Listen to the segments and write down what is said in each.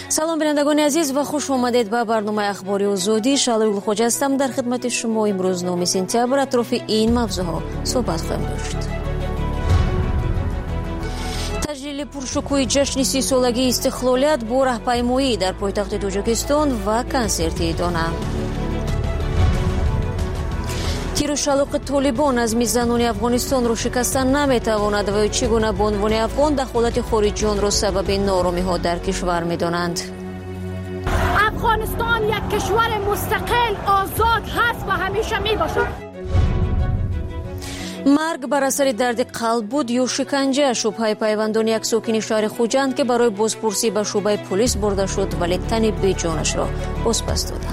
سلام بینندگان عزیز و خوش آمدید به برنامه اخباری آزادی. شالوی گلخوج هستم. در خدمت شما امروز 9 سپتامبر اطراف این موضوعها صحبت خواهیم داشت. تجلیل پرشکوه جشن 30 سالگی استقلالیت با راهپیمایی در پایتخت تاجیکستان و کنسرت دانا. تیر و شلاق طالبان از میزنان افغانستان را شکستن نمیتواند و چگونه به عنوان افغان دخالت خارجیان را سبب نارامی ها در کشور میدانند. افغانستان یک کشور مستقل آزاد هست و همیشه می باشد. مرگ بر اثر درد قلب بود یا شکنجه؟ شبهه پیوندان یک ساکن شهر خوجند که برای بازپرسی به شعبه پلیس برده شد ولی تن بی جانش را بازپس دادند.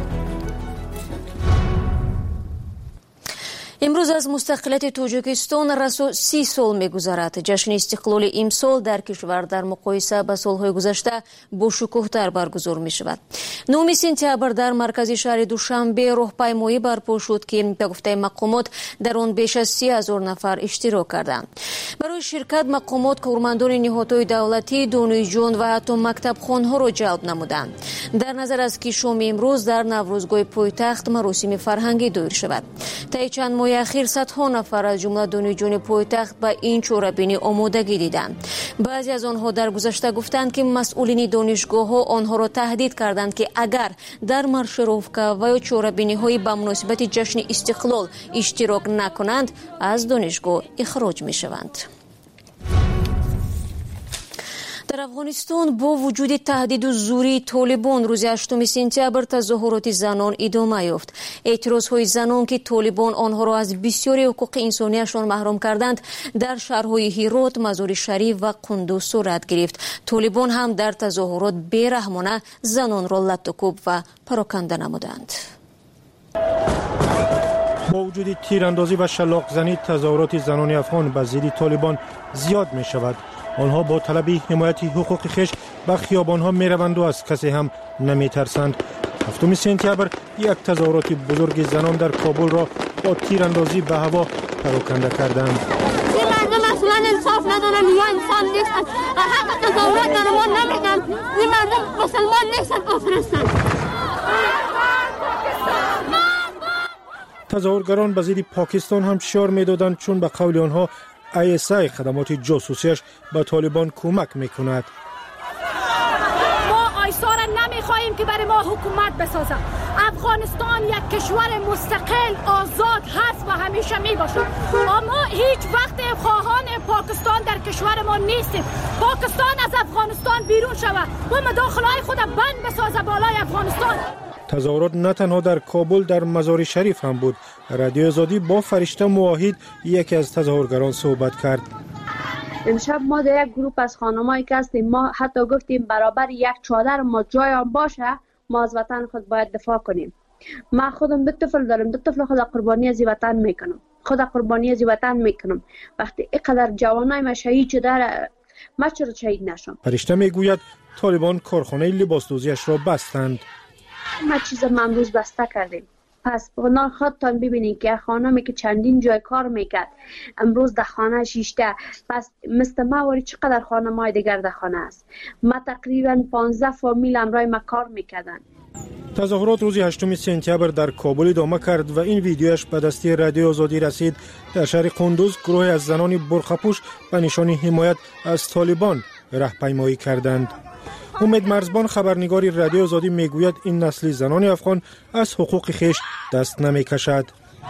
امروز از مستقلیت تاجیکستان رسو 30 سال می‌گذرد. جشن استقلال امسال در کشور در مقایسه با سال‌های گذشته با شکوه‌تر برگزار می‌شود. 9 سپتامبر در مرکز شهر دوشنبه راهپیمایی برپا شد که به گفته مقامات در آن بیش از 30,000 نفر اشتراک کردند. برای شرکت مقامات کارمندان نهادهای دولتی، دانشجویان و حتی مکتبخوان‌ها را جلب نمودند. در نظر است که شام امروز در نوروزگاه پایتخت مراسم فرهنگی دایر شود. طی چند ماه اخیر صدها نفر از جمله دانشجویان پایتخت به این چاره‌بینی آمادگی دیدند. بعضی از آنها در گذشته گفتند که مسئولین دانشگاه‌ها آنها را تهدید کردند که اگر در مارشروفکا و یا چاره‌بینی‌های به مناسبت جشن استقلال اشتراک نکنند از دانشگاه اخراج می‌شوند. در افغانستان با وجود تهدید و زوری طالبان روز 8 سپتامبر تظاهرات زنان ادامه یافت. اعتراضهای زنان که طالبان آنها را از بسیاری حقوق انسانیشان محروم کردند در شهرهای هرات، مزار شریف و قندوز صورت گرفت. طالبان هم در تظاهرات بیرحمانه زنان را لط‌وکوب و پراکنده نمودند. با وجود تیراندازی و شلاق زنی تظاهرات زنان افغان به ضد طالبان زیاد می شود. آنها با طلب حمایت حقوق خویش به خیابان‌ها می‌روند و از کسی هم نمی‌ترسند. 7 سپتامبر یک تظاهرات بزرگ زنان در کابل را با تیراندازی به هوا پراکنده کردند. این مردم اصلا انصاف ندارن یا انسان نیستن. حق تظاهرات در ما نمیدن. این مردم مسلمان نیستن، کافر هستند. تظاهرگران به ضد پاکستان هم شعار می‌دادند چون به قول آنها ISI خدمات جاسوسیش به طالبان کمک میکند. ما آیسا را نمیخواهیم که برای ما حکومت بسازد. افغانستان یک کشور مستقل آزاد هست و همیشه می باشد. اما هیچ وقت خواهان پاکستان در کشور ما نیستیم. پاکستان از افغانستان بیرون شود و مداخله‌های خود بند بسازه بالای افغانستان. تظاهرات نه تنها در کابل، در مزار شریف هم بود. رادیو آزادی با فرشته موحد یکی از تظاهرگران صحبت کرد. امشب ما در یک گروپ از خانمایی که هستیم، ما حتی گفتیم برابر یک چادر ما جای آن باشه ما از وطن خود باید دفاع کنیم. ما خودم 2 طفل دارم، 2 طفل خود قربانی از وطن میکنم، وقتی اینقدر جوانای ما شهید شده ما چرا شهید نشم؟ فرشته میگوید طالبان کارخانه لباسدوزیش را بستند. ما چیز ما امروز بسته کردیم. پس بنا خودتان ببینید که خانمی که چندین جای کار میکرد امروز در خانه شیشته. پس مثل ما واری چقدر خانم‌های دیگر در خانه است. ما تقریبا 15 فامیل امرای ما کار میکردن. تظاهرات روز 8 سپتامبر در کابل ادامه کرد و این ویدیوش به دستی رادیو آزادی رسید. در شهر قندوز گروه از زنان برخپوش به نشان حمایت از طالبان راهپیمایی کردند. امید مرزبان خبرنگار رادیو آزادی میگوید این نسل زنان افغان از حقوق خویش دست نمیکشد.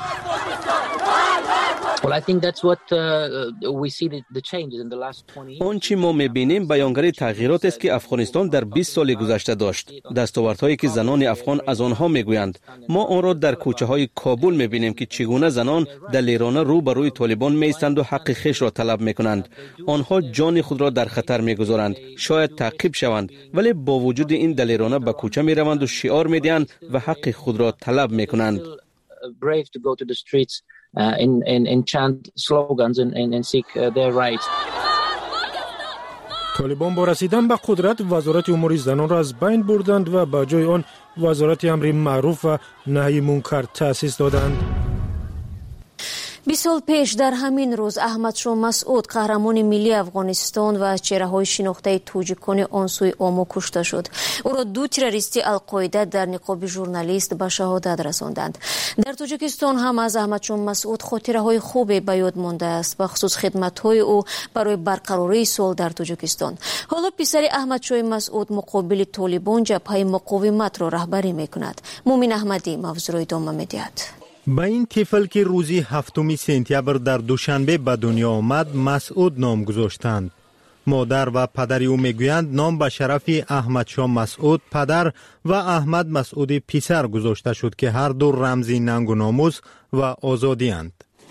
آنچه ما می‌بینیم بیانگر تغییرات است که افغانستان در 20 سال گذشته داشت. دستاوردهایی که زنان افغان از آنها میگویند. ما آن را در کوچه‌های کابل می‌بینیم که چگونه زنان دلیرانه رو به روی طالبان می‌ایستند و حق خویش را طلب می‌کنند. آنها جان خود را در خطر می‌گذارند. شاید تعقیب شوند، ولی با وجود این دلیرانه به کوچه می‌روند و شعار می‌دهند و حق خود را طلب می‌کنند. and chant slogans and seek their rights. طالبان با رسیدن به قدرت وزارت امور زنان را از بین بردند و به جای آن وزارت امر معروف و نهی منکر تأسیس دادند. 20 سال پیش در همین روز احمدشاه مسعود قهرمان ملی افغانستان و از چهره‌های شناخته توجیکان آن سوی آمو کشته شد. او را دو تروریستی القاعده در نقاب ژورنالیست به شهادت رساندند. در تاجیکستان هم از احمدشاه مسعود خاطره‌های خوبی به یاد مانده است، به خصوص خدمت‌های او برای برقراری صلح در تاجیکستان. حالا پسر احمدشاه مسعود مقابل طالبان جبهه مقاومت را رهبری می‌کند. مومن احمدی موضوع را ادامه می‌دهد. به این طفل که روزی 7 سپتامبر در دوشنبه به دنیا آمد مسعود نام گذاشتند. مادر و پدر او میگویند نام به شرف احمدشاه مسعود پدر و احمد مسعود پسر گذاشته شد که هر دو رمزی ننگ و ناموس و آزادی اند.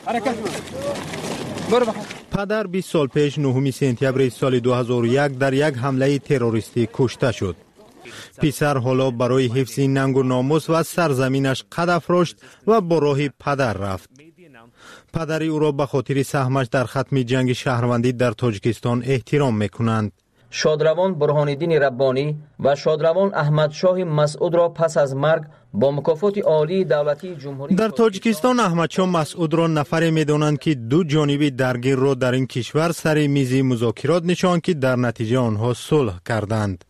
پدر 20 سال پیش 9 سپتامبر سال 2001 در یک حمله تروریستی کشته شد. پسر حالا برای حفظ ننگ و ناموس و سرزمینش قد افراشت و با راه پدر رفت. پدر او را به خاطر سهمش در ختم جنگ شهروندی در تاجیکستان احترام میکنند. شادروان برهانالدین ربانی و شادروان احمدشاه مسعود را پس از مرگ با مکافات عالی دولتی جمهوری در تاجیکستان احمدشاه مسعود را نفری میدانند که دو جانب درگیر را در این کشور سر میز مذاکرات نشاند که در نتیجه آنها صلح کردند.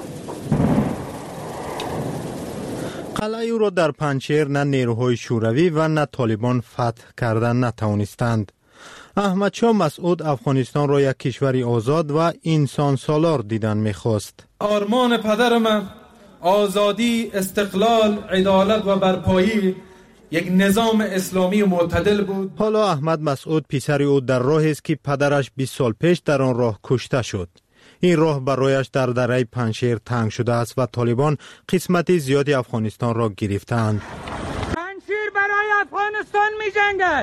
قلعه او را در پنجشیر نه نیروهای شوروی و نه طالبان فتح کردن نتوانستند. احمدشاه مسعود افغانستان را یک کشور آزاد و انسان سالار دیدن می‌خواست. آرمان پدر من آزادی، استقلال، عدالت و برپایی یک نظام اسلامی معتدل بود. حالا احمد مسعود پسر او در راهی است که پدرش 20 سال پیش در آن راه کشته شد. این راه برایش در دره پنجشیر تنگ شده است و طالبان قسمت زیادی افغانستان را گرفتند. پنجشیر برای افغانستان می جنگد.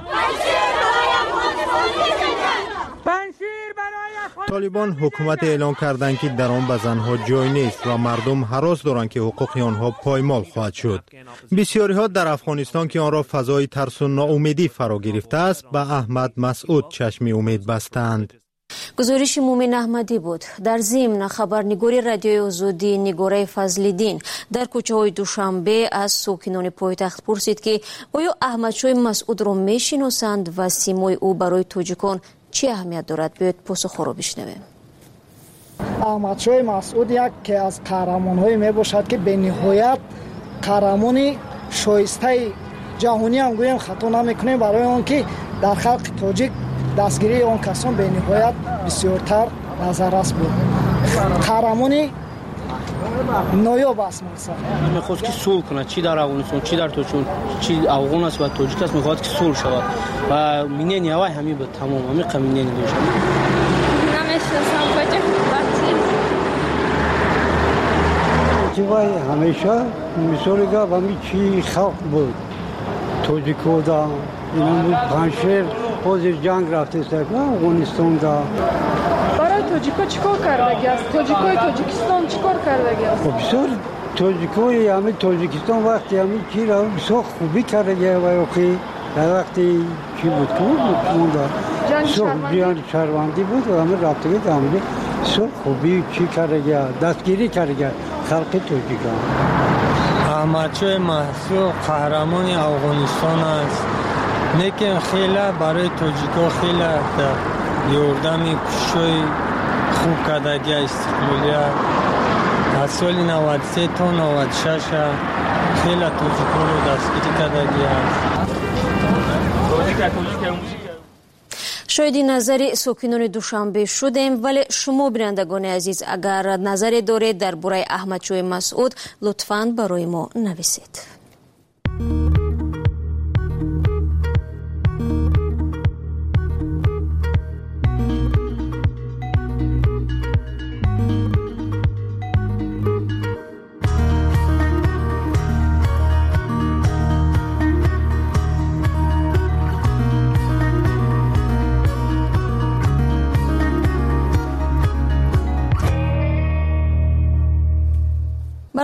طالبان حکومت اعلان کردند که در آن به زنها جای نیست و مردم هراس دارند که حقوق آنها پایمال خواهد شد. بسیاری ها در افغانستان که آن را فضای ترس و ناامیدی فرا گرفته است به احمد مسعود چشم امید بستند. گزارش مومن احمدی بود. در ضمن خبرنگار رادیوی آزادی نگاره فضل‌الدین در کوچه‌های دوشنبه از ساکنان پایتخت پرسید که آیا احمدشاه مسعود را میشناسند و سیمای او برای تاجیکان چه اهمیت دارد؟ بیاید پاسخ را بشنویم. احمدشاه مسعود یکی از قهرمان‌های میباشد که به نهایت قهرمانی شایسته جهانی هم گویم خطا نمیکنیم، برای آن که در خلق تاجیک دستگیری آن کسان به نهایت بسیارتر نظررس بود. قهرمانی نایاب است. مثلا میخواست که صلح کنه، چی در افغانستان چی در تاجیکستان، چی افغان است و تاجیک است، میخواد که صلح شود و مینین یوای همین به تمام همین قمینین باشه. نمیشناسم کجا جوای همیشه مثال گفت همین چی خلق بود تاجیکو دا اینا بود پنجشیر حاضر جنگ رفته است افغانستان دا. برای تاجیکا چیکار کردگی است؟ تاجیکای تاجیکستان چیکار کردگی است؟ بسیار تاجیکای همین تاجیکستان وقتی همین چی را بسیار خوبی کردگی و اخی در وقتی چی بود که بود دا جنگ شهروندی بود و همین رفتگی دا همین بسیار خوبی چی کردگی دستگیری کردگی خلق تاجیکان. احمدشاه مسعود قهرمان افغانستان است، لیکن خیلی برای تاجیکا خیلی در یوردن کشوی خوب کردگی استقلالیت از سال 93 تا 96 خیلی تاجیکا رو دستگیری کردگی است. شاید نظر ساکنان دوشنبه شدیم، ولی شما بینندگان عزیز اگر نظری دارید درباره احمدشاه مسعود لطفاً برای ما نویسید.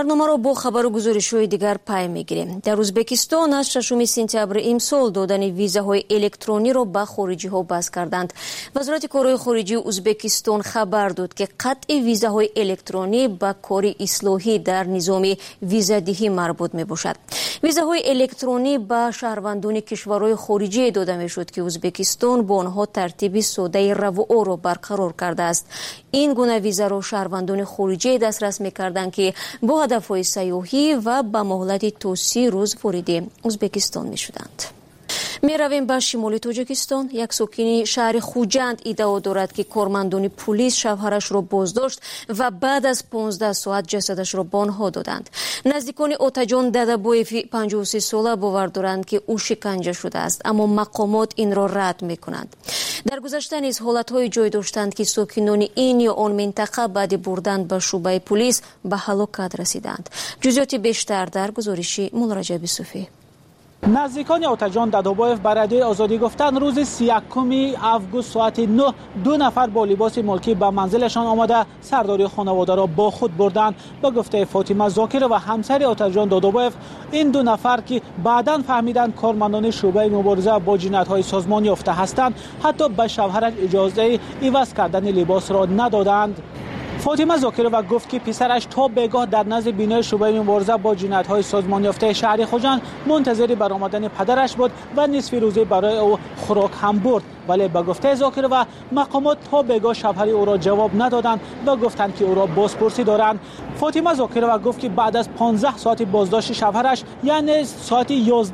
برنامه را با خبر و گزارش‌های دیگر پی می‌گیریم. در ازبکستان از 6 سپتامبر امسال دادن ویزاهای الکترونی را به خارجی‌ها بس کردند. وزارت کارهای خارجی ازبکستان خبر داد که قطع ویزاهای الکترونی به کار اصلاحی در نظام ویزادهی مربوط می‌باشد. ویزاهای الکترونی به شهروندان کشورهای خارجی داده می‌شد که ازبکستان با آنها ترتیب ساده رواق را برقرار کرده است. این گونه ویزا را شهروندان خارجی دسترس می‌کردند که با هدف‌های سیاحی و به مهلت تا 30 روز وارد ازبکستان می‌شدند. میرویم به شمال تاجیکستان. یک ساکن شهر خوجند ادعا دارد که کارمندان پلیس شوهرش را بازداشت و بعد از 15 ساعت جسدش را به آنها دادند. نزدیکان آتاجان دادابویف 53 ساله باور دارند که او شکنجه شده است، اما مقامات این را رد می‌کنند. در گذشته نیز حالت‌های جای داشتند که ساکنان این یا آن منطقه بعد بردن به شعبه پلیس به هلاکت رسیدند. جزئیات بیشتر در گزارش مولارجب صوفی. نزدیکان آتاجان دادابویف بر رادیو آزادی گفتند روز 31 آگوست ساعت 9 2 نفر با لباس ملکی به منزلشان آمده سرداری خانواده را با خود بردند. به گفته فاطمه زاکر و همسر آتاجان دادابویف، این 2 نفر که بعداً فهمیدند کارمندان شعبه مبارزه با جنایت‌های سازمان یافته هستند، حتی به شوهرش اجازه عوض کردن لباس را ندادند. فاطمه زاکر و گفت که پسرش تا بگاه در نزد بینای شعبه مبارزه با جنایت‌های سازمان یافته شهر خوجند منتظر برآمدن پدرش بود و نصف روزه برای او خوراک هم برد، ولی به گفته زاکر و مقامات تا بگاه شوهر او را جواب ندادند و گفتند که او را بازپرسی دارند. فاطمه زاکر و گفت که بعد از 15 ساعت بازداشت شوهرش، یعنی ساعت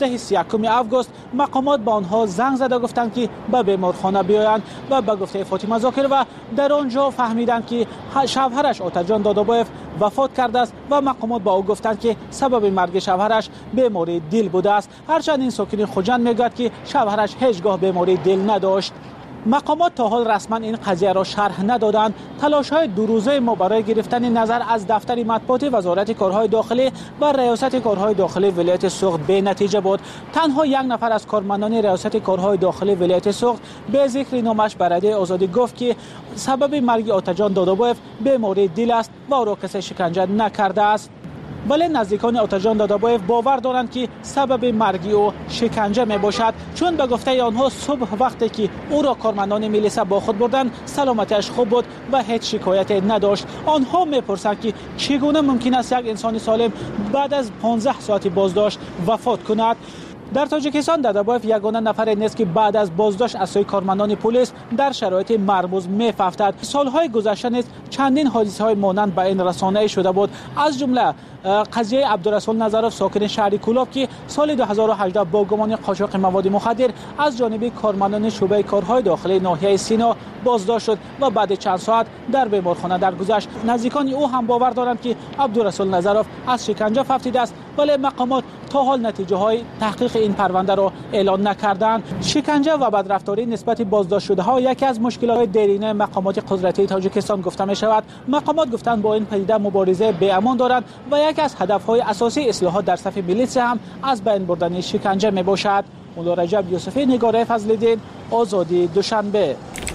11 آگوست، مقامات به آنها زنگ زده گفتند که به بیمارخانه بیایند و به گفته فاطمه زاکر و در آنجا فهمیدند که شوهرش آتاجان دادابویف وفات کرده است و مقامات با او گفتند که سبب مرگ شوهرش بیماری دل بوده است، هرچند این ساکن خوجند میگوید که شوهرش هیچگاه بیماری دل نداشت. مقامات تا حال رسما این قضیه را شرح ندادند. تلاش‌های 2 روزه ما برای گرفتن نظر از دفتر مطبوعات وزارت کارهای داخلی و ریاست کارهای داخلی ولایت سوخت به نتیجه بود. تنها 1 نفر از کارمندان ریاست کارهای داخلی ولایت سوخت به ذکر نامش بر رادیو آزادی گفت که سبب مرگ آتاجان دادابویف بیماری دل است و او را کسی شکنجه نکرده است. ولی نزدیکان آتاجان دادابویف باور دارند که سبب مرگ او شکنجه می باشد، چون به گفته آنها صبح وقتی که او را کارمندان میلیسا با خود بردند سلامتیش خوب بود و هیچ شکایتی نداشت. آنها میپرسند که چگونه ممکن است یک انسان سالم بعد از 15 ساعت بازداشت وفات کند. در تاجیکستان دادابویف یگانه نفر نیست که بعد از بازداشت از سوی کارمندان پلیس در شرایط مرموز می‌افتد. سالهای گذشته نیز چندین حادثه‌های مانند به این رسانه شده بود، از جمله قضیه عبدالرسول نظرف ساکن شهر کولاب که سال 2018 با گمان قاچاق مواد مخدر از جانب کارمندان شعبه کارهای داخلی ناحیه سینا بازداشت شد و بعد چند ساعت در بیمارخانه درگذشت. نزدیکان او هم باور دارند که عبدالرسول نظرف از شکنجه رفته است، ولی مقامات تا حال نتیجه های تحقیق این پرونده را اعلان نکردند. شکنجه و بدرفتاری نسبت بازداشت شده ها یکی از مشکلات دیرینه مقامات قدرتی تاجیکستان گفته می شود. مقامات گفتند با این پدیده مبارزه به امان دارند و یکی از هدفهای اساسی اصلاحات در صف میلیسا هم از بین بردن شکنجه می باشد. مولارجب یوسفی، نگاره فضل‌الدین، آزادی، دوشنبه.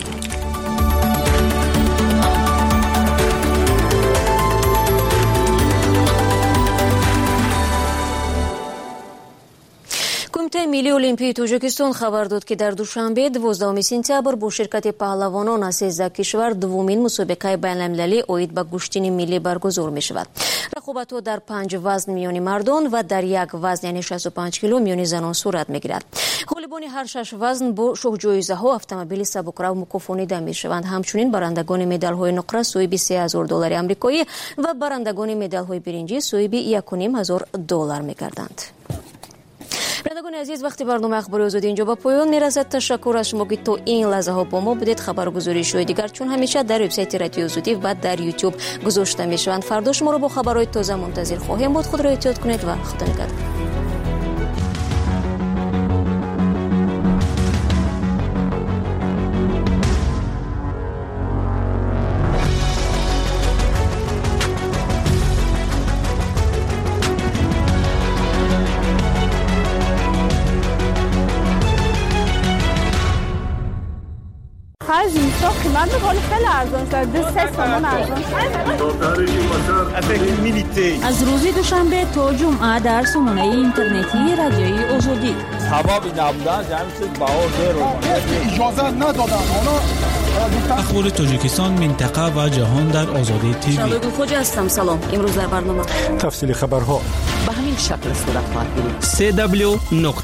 کمیته ملی المپیک تاجیکستان خبر داد که در دوشنبه 12 سپتامبر با شرکت پهلوانان از 13 کشور دومین مسابقه بین‌المللی اوید به گشتین ملی برگزار می شود. رقابت‌ها در 5 وزن میان مردان و در 1 وزن یعنی 65 کیلو میان زنان صورت می‌گیرد. غالبان هر 6 وزن با شوخ جایزه‌ها اتومبیل سبک‌رو مکافانیده می‌شوند. همچنین برندگان مدال‌های نقره سویب $30,000 آمریکایی و برندگان مدال‌های برنجی سویب $1,500 می‌گردند. برندگان عزیز، وقتی برنامه اخباری آزادی اینجا به پایان میرسد. تشکر از شما که تا این لحظه ها با ما بودید. خبرگزاری‌های دیگر چون همیشه در وبسایت رادیو آزادی و در یوتیوب گذاشته میشوند. فردا شما رو با خبرهای تازه منتظر خواهیم بود. خود را احتیاط کنید و خدا نگهدار. خرج نیستا قیمت بالا خیلی ارزان شده 3 تومان ارزان از روز دوشنبه تا جمعه در سامانه اینترنتی رادیوی آزادی ثوابی نبودن جمعی چیز بهار اجازه ندادن اخبار تاجیکستان منطقه و جهان در آزادی تیوی. شبگون خوجه هستم. سلام. امروز در برنامه تفصیل خبرها به همین شکل صورت خواهد گرفت.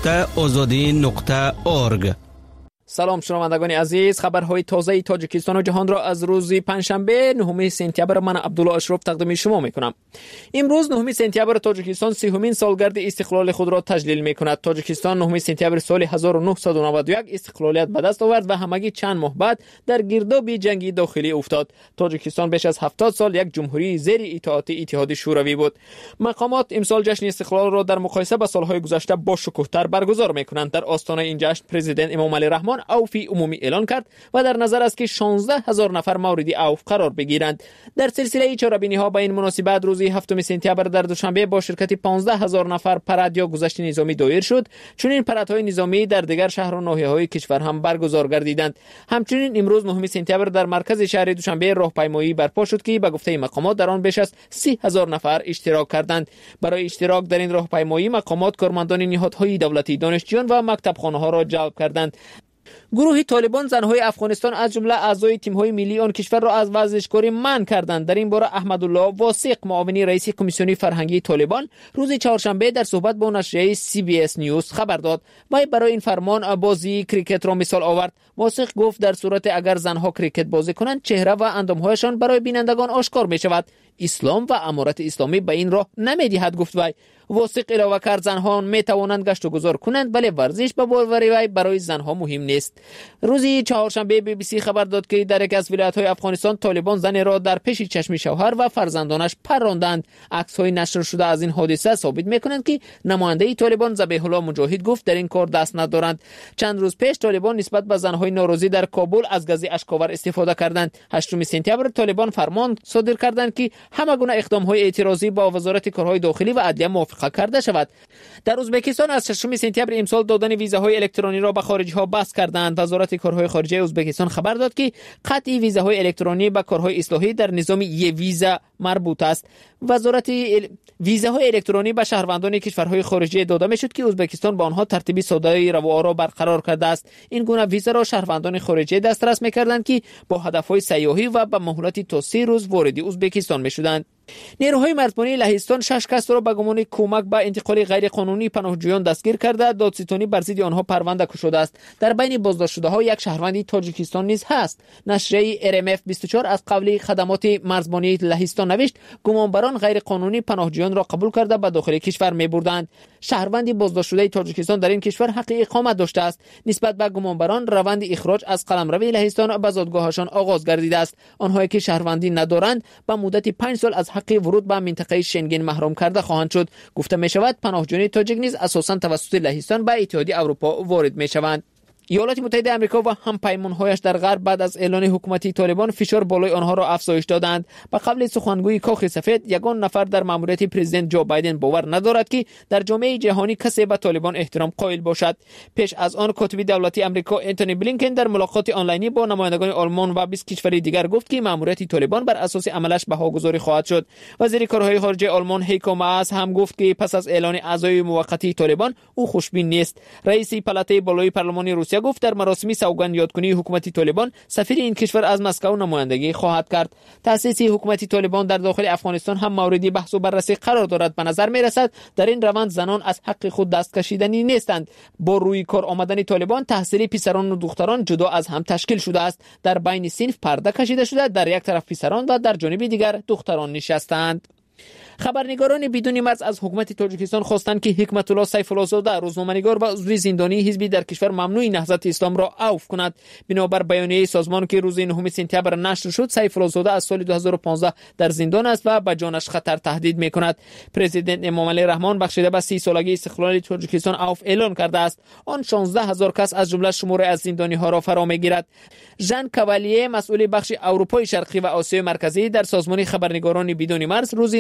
www.azadi.org. سلام شنوندگان عزیز، خبرهای تازه تاجیکستان و جهان را از روز پنجشنبه 9 سپتامبر من عبدالله اشرف تقدیم شما میکنم. امروز 9 سپتامبر تاجیکستان 30مین سالگرد استقلال خود را تجلیل میکند. تاجیکستان 9 سپتامبر سال 1991 استقلالیت به دست آورد و همگی چند ماه بعد در گرداب جنگی داخلی افتاد. تاجیکستان بیش از 70 سال یک جمهوری زیر اطاعت اتحاد شوروی بود. مقامات امسال جشن استقلال را در مقایسه با سالهای گذشته با شکوه‌تر برگزار میکنند. در آستانه این جشن پرزیدنت امام علی رحمان عفو عمومی اعلان کرد و در نظر است که 16,000 نفر مورد عفو قرار بگیرند. در سلسله چاره‌بینی ها به این مناسبت روز 7 سپتامبر در دوشنبه با شرکت 15,000 نفر پرد یا گذشت نظامی دایر شد. چنین پرادهای نظامی در دیگر شهر و ناحیه‌های کشور هم برگزار گردیدند. همچنین امروز 9 سپتامبر در مرکز شهر دوشنبه راهپیمایی برپا شد که به گفته مقامات در آن بیش از 30,000 نفر اشتراک کردند. برای اشتراک در این راهپیمایی مقامات کارمندان نهادهای دولتی، دانشجویان و مکتبخانه‌ها را جلب کردند. گروه طالبان زنهای افغانستان از جمله اعضای تیم‌های ملی آن کشور را از ورزشکاری منع کردند. در این باره احمدالله واثق، معاون رئیس کمیسیون فرهنگی طالبان، روز چهارشنبه در صحبت با نشریه CBS نیوز خبر داد. وی برای این فرمان بازی کریکت را مثال آورد. واثق گفت در صورت اگر زنها کریکت بازی کنند چهره و اندام‌هایشان برای بینندگان آشکار می‌شود. اسلام و امارت اسلامی به این راه نمی‌دهد، گفت وی. واثق علاوه کرد زنها می‌توانند گشت و گذار کنند ولی ورزش به باور وی برای زنها مهم نیست. روزی چهارشنبه BBC خبر داد که در یک از ولایت‌های افغانستان طالبان زنی را در پیش چشم شوهر و فرزندانش پراندند. عکس‌های نشر شده از این حادثه ثابت می‌کنند که نماینده طالبان ذبیح الله مجاهد گفت در این کار دست ندارند. چند روز پیش طالبان نسبت به زن‌های ناراضی در کابل از گاز اشک‌آور استفاده کردند. 8 سپتامبر طالبان فرمان صادر کردند که همه گونه اقدام‌های اعتراضی با وزارت کارهای داخلی و عدلیه موافقه کرده شود. در ازبکستان از 6 سپتامبر امسال دادن ویزاهای الکترونی را به خارجی‌ها بس کردند. وزارت کارهای خارجه ازبکستان خبر داد که قطع ویزاهای الکترونی به کارهای اصلاحی در نظام ی ویزا مربوط است. وزارت ویزاهای الکترونی به شهروندان کشورهای خارجی داده میشد که ازبکستان با آنها ترتیب ساده روا را برقرار کرده است. این گونه ویزا را شهروندان خارجی دسترس می‌کردند که با هدف‌های سیاحی و به مهلت تا 3 روز وارد ازبکستان می‌شدند. نیروهای مرزبانی لهستان 6 کس را به گمان کمک به انتقال غیرقانونی پناهجویان دستگیر کرده. دادستانی بر ضد آنها پرونده کشیده است. در بین بازداشت‌شده‌ها یک شهروندی تاجیکستان نیز هست. نشریه RMF 24 از قبل خدمات مرزبانی لهستان نوشت گمانبران غیرقانونی پناهجویان را قبول کرده به داخل کشور می‌بردند. شهروندی بازداشت‌شده تاجیکستان در این کشور حق اقامت داشته است. نسبت به گمانبران روند اخراج از قلمرو لهستان به زادگاهشان آغاز گردیده است. آنهایی که شهروندی ندارند به مدت 5 سال از حق ورود به منطقه شنگن محروم کرده خواهند شد. گفته می شود پناهجویان تاجیک نیز اساساً توسط لهستان به اتحادیه اروپا وارد می شوند. ایالات متحده آمریکا و همپیمان‌هایش در غرب بعد از اعلان حکومتی طالبان فشار بالای آنها را افزایش دادند. به قبل سخنگوی کاخ سفید یگان نفر در مأموریت پرزیدنت جو بایدن باور ندارد که در جامعه جهانی کسی به طالبان احترام قائل باشد. پیش از آن کاتب دولتی آمریکا انتونی بلینکن در ملاقات آنلاینی با نمایندگان آلمان و 20 کشور دیگر گفت که مأموریت طالبان بر اساس عملش بهاگذاری خواهد شد. وزیر کارهای خارجه آلمان هیکو ماس هم گفت که پس از اعلان اعضای موقتی طالبان او خوشبین نیست. رئیس پلاته بالای پارلمان روسیه گفت در مراسم سوگند یادکنی حکومت طالبان سفیر این کشور از مسکو نمایندگی خواهد کرد. تأسیس حکومت طالبان در داخل افغانستان هم مورد بحث و بررسی قرار دارد. به نظر می رسد در این روند زنان از حق خود دست کشیدنی نیستند. با روی کار آمدن طالبان تحصیل پسران و دختران جدا از هم تشکیل شده است. در بین صنف پرده کشیده شده، در یک طرف پسران و در جانب دیگر دختران نشستند. خبرنگاران بدون مرز از حکومت تاجیکستان خواستند که حکمت الله سیف الله زاده روزنامه‌نگار و عضو زندانی حزبی در کشور ممنوع نهضت اسلام را عفو کند. بنابر بیانیه سازمان که روز 9 سپتامبر نشر شد، سیف الله زاده از سال 2015 در زندان است و به جانش خطر تهدید می‌کند. پرزیدنت امام علی رحمان بخشیده به 30 سالگی استقلال تاجیکستان عفو اعلان کرده است. آن 16,000 کس از جمله شمار از زندانی‌ها را فرا می‌گیرد. ژان کاوالیه مسئول بخش اروپای شرقی و آسیای مرکزی در سازمان خبرنگاران بدون مرز روز 9 سپتامبر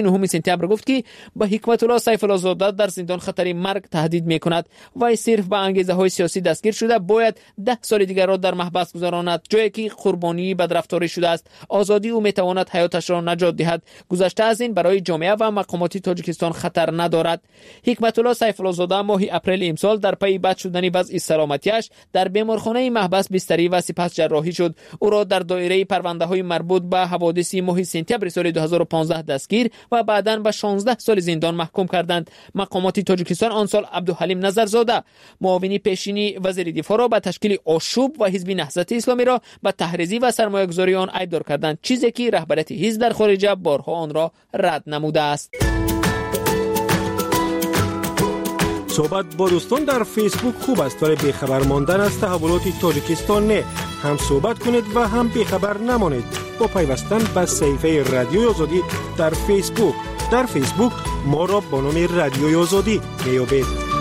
سپتامبر گفت که به حکمت الله سیف الله زاده در زندان خطر مرگ تهدید میکند. وی صرف به انگیزه های سیاسی دستگیر شده باید 10 سال دیگر را در محبس گذراند، جایی که قربانی بدرفتاری شده است. آزادی او میتواند حیاتش را نجات دهد. گذشته از این برای جامعه و مقامات تاجیکستان خطر ندارد. حکمت الله سیف الله زاده ماه اپریل امسال در پی بد شدن وضع سلامتیش در بیمارخانه محبس بستری و سپس جراحی شد. او را در دایره پرونده‌های مربوط به حوادث ماه سپتامبر سال 2015 دستگیر و بعداً به 16 سال زندان محکوم کردند. مقامات تاجیکستان آن سال عبدالحلیم نظرزاده معاون پیشین وزیر دفاع را به تشکیل آشوب و حزب نهضت اسلامی را به تحریضی و سرمایه‌گذاری آن ایدار کردند، چیزی که رهبریت حزب در خارج بارها آن را رد نموده است. صحبت با دوستان در فیسبوک خوب است، ولی بیخبر ماندن از تحولات تاجیکستان نه. هم صحبت کنید و هم بیخبر نمانید با پیوستن به صفحه رادیوی آزادی در فیسبوک. در فیسبوک ما را با نام رادیوی آزادی میابید.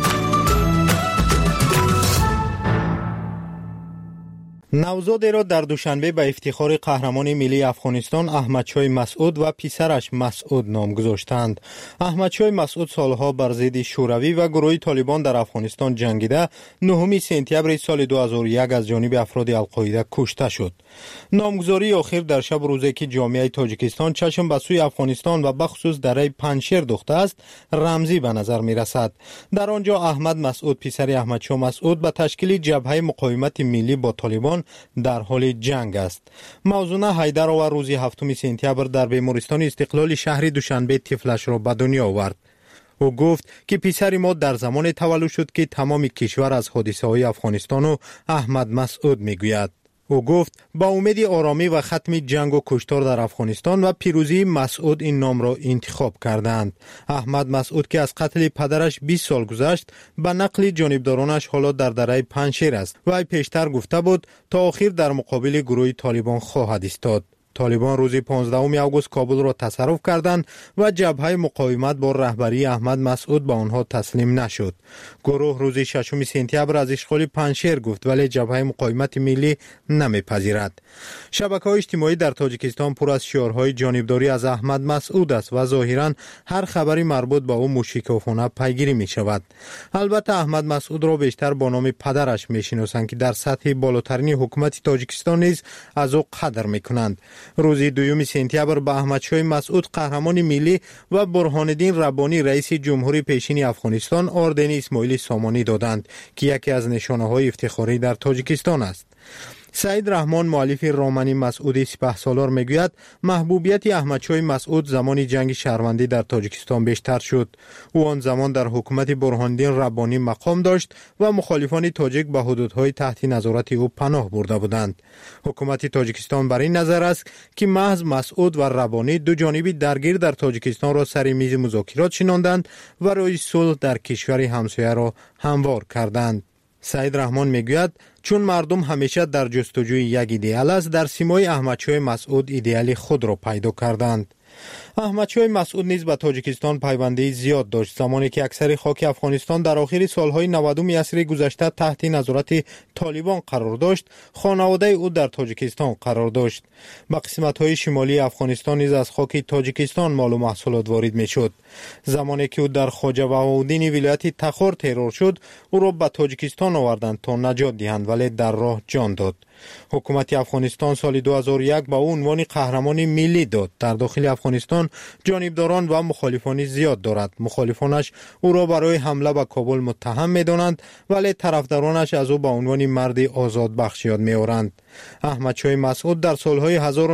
نوزادی را در دوشنبه به افتخار قهرمان ملی افغانستان احمدشاه مسعود و پسرش مسعود نام گذاشتند. احمدشاه مسعود سالها بر ضد شوروی و گروه طالبان در افغانستان جنگیده 9 سپتامبر سال 2001 از جانب افراد القاعده کشته شد. نامگذاری آخر در شب روزی که جامعه تاجیکستان چشم به سوی افغانستان و بخصوص دره پنجشیر دوخته است رمزی به نظر می رسد. در آنجا احمد مسعود پسر احمدشاه مسعود به تشکیل جبهه مقاومت ملی با طالبان در حال جنگ است. موزونه حیدر و روز 7 سپتامبر در بیمارستان استقلال شهر دوشنبه طفلش را به دنیا آورد. او گفت که پسر ما در زمان تولد شد که تمام کشور از حادثه های افغانستان و احمد مسعود می گوید. او گفت با امید آرامی و ختم جنگ و کشتار در افغانستان و پیروزی مسعود این نام را انتخاب کردند. احمد مسعود که از قتل پدرش 20 سال گذشت به نقل جانبدارانش حالا در دره پنجشیر است و پیشتر گفته بود تا آخر در مقابل گروه طالبان خواهد ایستاد. طالبان روز 15 آگوست کابل را تصرف کردند و جبهه مقاومت با رهبری احمد مسعود به آنها تسلیم نشد. گروه روز 6 سپتامبر از اشغال پنجشیر گفت ولی جبهه مقاومت ملی نمیپذیرد. شبکه‌های اجتماعی در تاجیکستان پر از شعارهای جانبداری از احمد مسعود است و ظاهراً هر خبری مربوط به او موشکافانه پیگیری می شود. البته احمد مسعود را بیشتر با نام پدرش میشناسند که در سطح بالاترین حکومت تاجیکستان نیز از او قدر میکنند. روز 2 سپتامبر به احمدشاه مسعود قهرمان ملی و برهان الدین ربانی رئیس جمهوری پیشین افغانستان اردن اسماعیل سامانی دادند که یکی از نشانه‌های افتخاری در تاجیکستان است. سعید رحمان مؤلف رمان مسعود سپهسالار میگوید محبوبیت احمدشاه مسعود زمان جنگ شهروندی در تاجیکستان بیشتر شد. او آن زمان در حکومت برهان الدین ربانی مقام داشت و مخالفان تاجیک به حدودهای تحت نظارت او پناه برده بودند. حکومت تاجیکستان بر این نظر است که محض مسعود و ربانی دو جانبی درگیر در تاجیکستان را سر میز مذاکرات شناندند و راه صلح در کشور همسایه را هموار کردند. سعید رحمان میگوید چون مردم همیشه در جستجوی یک ایدئال است در سیمای احمدشاه مسعود ایدئال خود را پیدا کردند. احمدشاه مسعود نیز به تاجیکستان پیوندی زیاد داشت. زمانی که اکثر خاک افغانستان در آخر سالهای 90 عصر گذشته تحت نظارت طالبان قرار داشت، خانواده او در تاجیکستان قرار داشت. به قسمت‌های شمالی افغانستان نیز از خاک تاجیکستان مال و محصولات وارد می‌شد. زمانی که او در خواجه بهاءالدین ولایت تخار ترور شد، او را به تاجیکستان آوردند تا نجات دهند ولی در راه جان داد. حکومت افغانستان سال 2001 با او عنوان قهرمان ملی داد. در داخل افغانستان جانبداران و مخالفان زیاد دارد. مخالفانش او را برای حمله به کابل متهم می‌دانند ولی طرفدارانش از او به عنوان مرد آزاد بخش یاد می‌آورند. احمدشاه مسعود در سالهای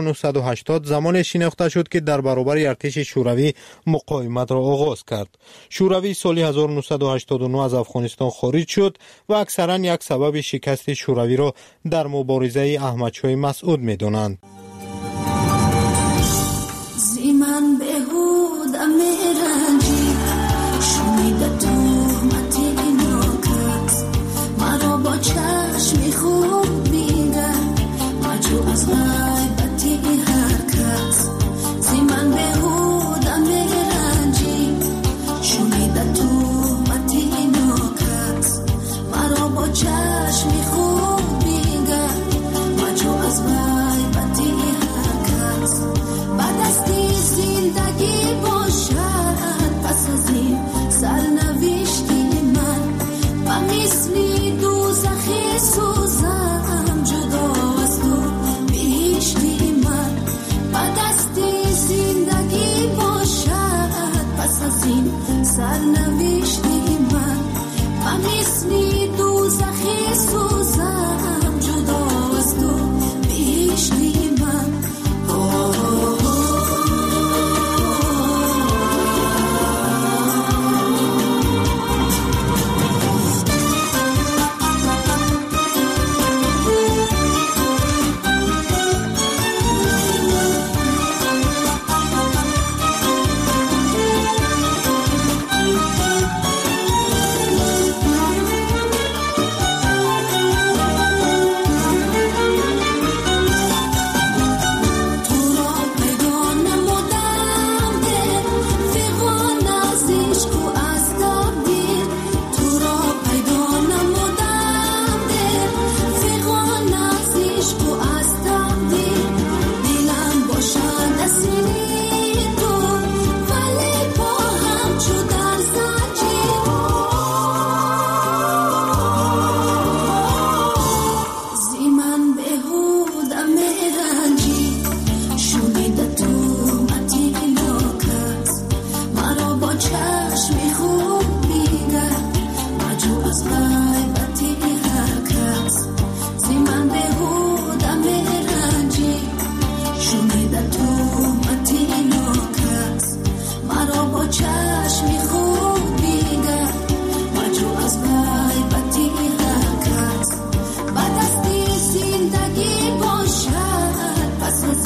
1980 زمان شناخته شد که در برابر ارتش شوروی مقاومت را آغاز کرد. شوروی سال 1989 از افغانستان خارج شد و اکثرا یک سبب شکست شوروی را در مبارزه احمدشاه مسعود می‌دانند. زیمن بهود امیرنجی شوید تهمتی ناکس مرا با چشم خوب میده مجو از غیبتی هر کس زیمن بهود امیرنجی شوید تهمتی ناکس مرا با چشم خوب میده مجو از غیبتی هر کس بعد از زندگی باشد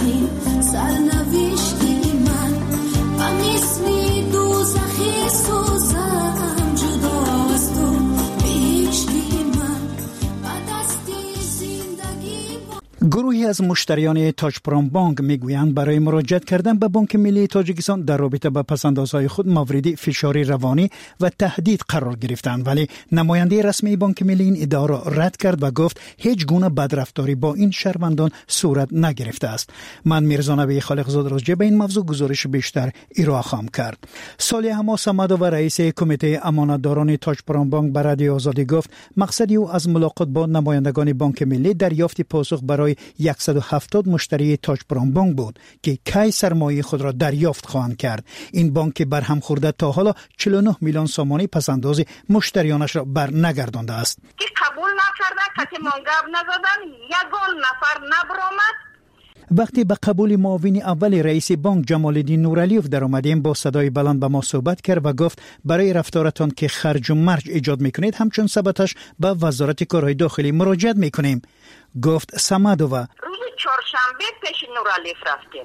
این سرنوشتی من و مثل دوزخی سوزم جدا از تو بهشتی من و دستی زندگی. گروهی از مشتریان تاجپرام بانک میگویند برای مراجعت کردن به بانک ملی تاجیکستان در رابطه با پسندازهای خود مورد فشار روانی و تهدید قرار گرفتند، ولی نماینده رسمی بانک ملی این ادعا را رد کرد و گفت هیچ گونه بدرفتاری با این شهروندان صورت نگرفته است. من میرزا نبی خالقزاد راجع به این موضوع گزارش بیشتر ارائه خواهم کرد. صالح حماس و رئیس کمیته امانتداران تاجپرام بانک به رادیو آزادی گفت مقصد او از ملاقات با نمایندگان بانک ملی دریافت پاسخ برای 170 مشتری تاجپرام بانک بود که کی سرمایه خود را دریافت خواهند کرد. این بانک برهم خورده تا حالا 49 میلیون سامانی پسنداز مشتریانش را بر نگردانده است. که قبول نکردن، کسی منگب نزدن، یگان نفر نبرآمد. وقتی به قبول معاون اول رئیس بانک جمال الدین نورعلیوف در آمدیم با صدای بلند به ما صحبت کرد و گفت برای رفتارتان که خرج و مرج ایجاد میکنید همچون ثبتش به وزارت کارهای داخلی مراجعت میکنیم. گفت سمدووا روز چهارشنبه پیش نورعلیوف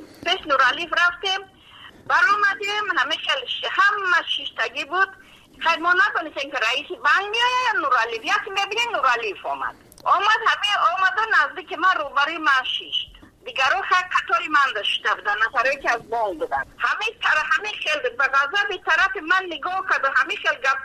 رفتیم برآمدیم، همه شیشتگی بود. خیر ما ندانستیم که رئیس بانک میآید یا نورعلیوف. یکی میبینیم نورعلیوف آمد همه آمدن نزدیک من روبروی من شیشت. دیگران قطاری من داشته بودن، نفرایی که از بانک بودن. همه خیل به غضب طرف من نگاه کرد، همه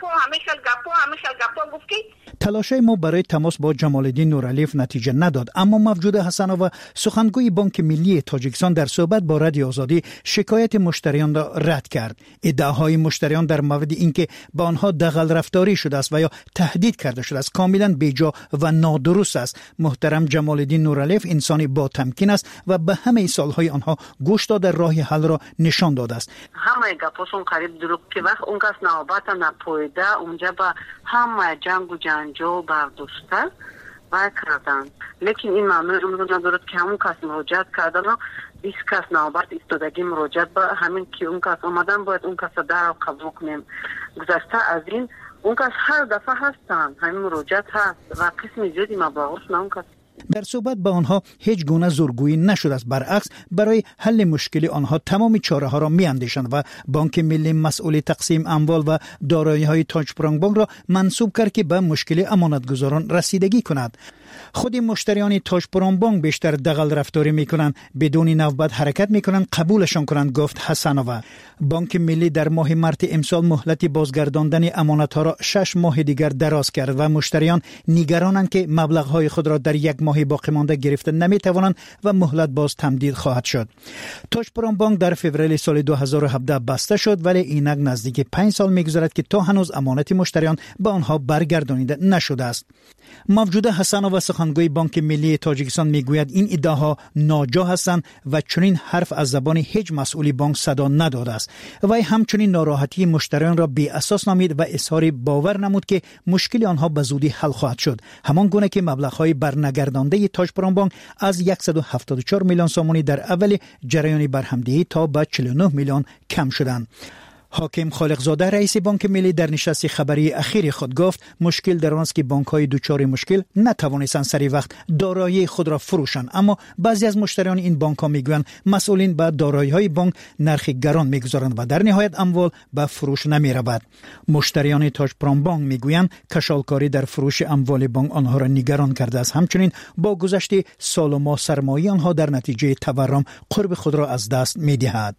خیل گپا گفت که تلاشای ما برای تماس با جمال الدین نورعلیوف نتیجه نداد، اما موجود حسنووا سخنگوی بانک ملی تاجیکستان در صحبت با رادیو آزادی شکایت مشتریان را رد کرد. ادعاهای مشتریان در مورد اینکه با آنها دغل رفتاری شده است و یا تهدید کرده شده است کاملا بیجا و نادرست است. محترم جمال الدین نورعلیوف انسانی با تمکین است و به همه سالهای آنها گوش داده راه حل را نشان داده است. همه گپاشون قریب دروغ که وقت اون کس نوبت نپویده اونجا با همه جنگ و جنجال برداشته و کردن. لیکن این معمول اون رو ندارد که همون کس مراجعت کردن و 20 کس نوبت ایستادگی مراجعت با همین که اون کس آمدن باید اون کس در قبول کنیم. گذشته از این اون کس هر دفعه هستن، همین مراجعت هست و قسم زیادی مبلغش نه اون کس. در صحبت با آنها هیچ گونه زورگویی نشده است، برعکس برای حل مشکل آنها تمام چاره ها را میاندیشند و بانک ملی مسئول تقسیم اموال و دارایی های تاجپرام بانک را منسوب کرد که به مشکل امانتگزاران رسیدگی کند. خود مشتریان تاجپرام بانک بیشتر دغل رفتاری میکنند، بدون نوبت حرکت میکنند، قبولشان کنند، گفت حسنووا. بانک ملی در ماه مارس امسال مهلت بازگرداندن امانت ها را 6 ماه دیگر دراز کرد و مشتریان نگرانند که مبلغ های خود را در یک ماه باقی مانده گرفته نمیتوانند و مهلت باز تمدید خواهد شد. تاجپرام بانک در فوریه سال 2017 بسته شد، ولی اینک نزدیک 5 سال میگذرد که تا هنوز امانت مشتریان به آنها برگردانیده نشده است. موجوده حسنووا سخنگوی بانک ملی تاجیکستان میگوید این ادعاها ناجا هستند و چنین حرف از زبان هیچ مسئول بانک صدا نداده است. وی همچنین ناراحتی مشتریان را بی اساس نامید و اظهار باور نمود که مشکل آنها به زودی حل خواهد شد، همان گونه که مبلغ‌های برنگردانده تاجپرام بانک از 174 میلیون سامانی در اول جریان برهمدهی تا به 49 میلیون کم شدند. حاکم خالقزاده رئیس بانک ملی در نشست خبری اخیر خود گفت مشکل در آن است که بانک‌های دچار مشکل نتوانستند سری وقت دارایی خود را فروشند، اما بعضی از مشتریان این بانک‌ها میگویند مسئولین به دارایی‌های بانک نرخ گران میگذارند و در نهایت اموال به فروش نمی‌رود. مشتریان تاجپرام بانک میگویند کشالکاری در فروش اموال بانک آنها را نگران کرده است. همچنین با گذشت سال و ماه سرمایه آنها در نتیجه تورم قرب خود را از دست می‌دهد.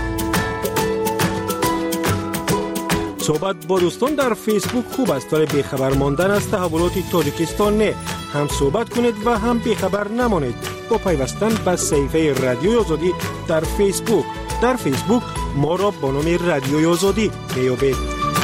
صحبت با دوستان در فیسبوک خوب است، ولی بیخبر ماندن از تحولات تاجیکستان نه. هم صحبت کنید و هم بیخبر نمانید با پیوستن به صفحه رادیوی آزادی در فیسبوک. در فیسبوک ما را با نام رادیوی آزادی میابید.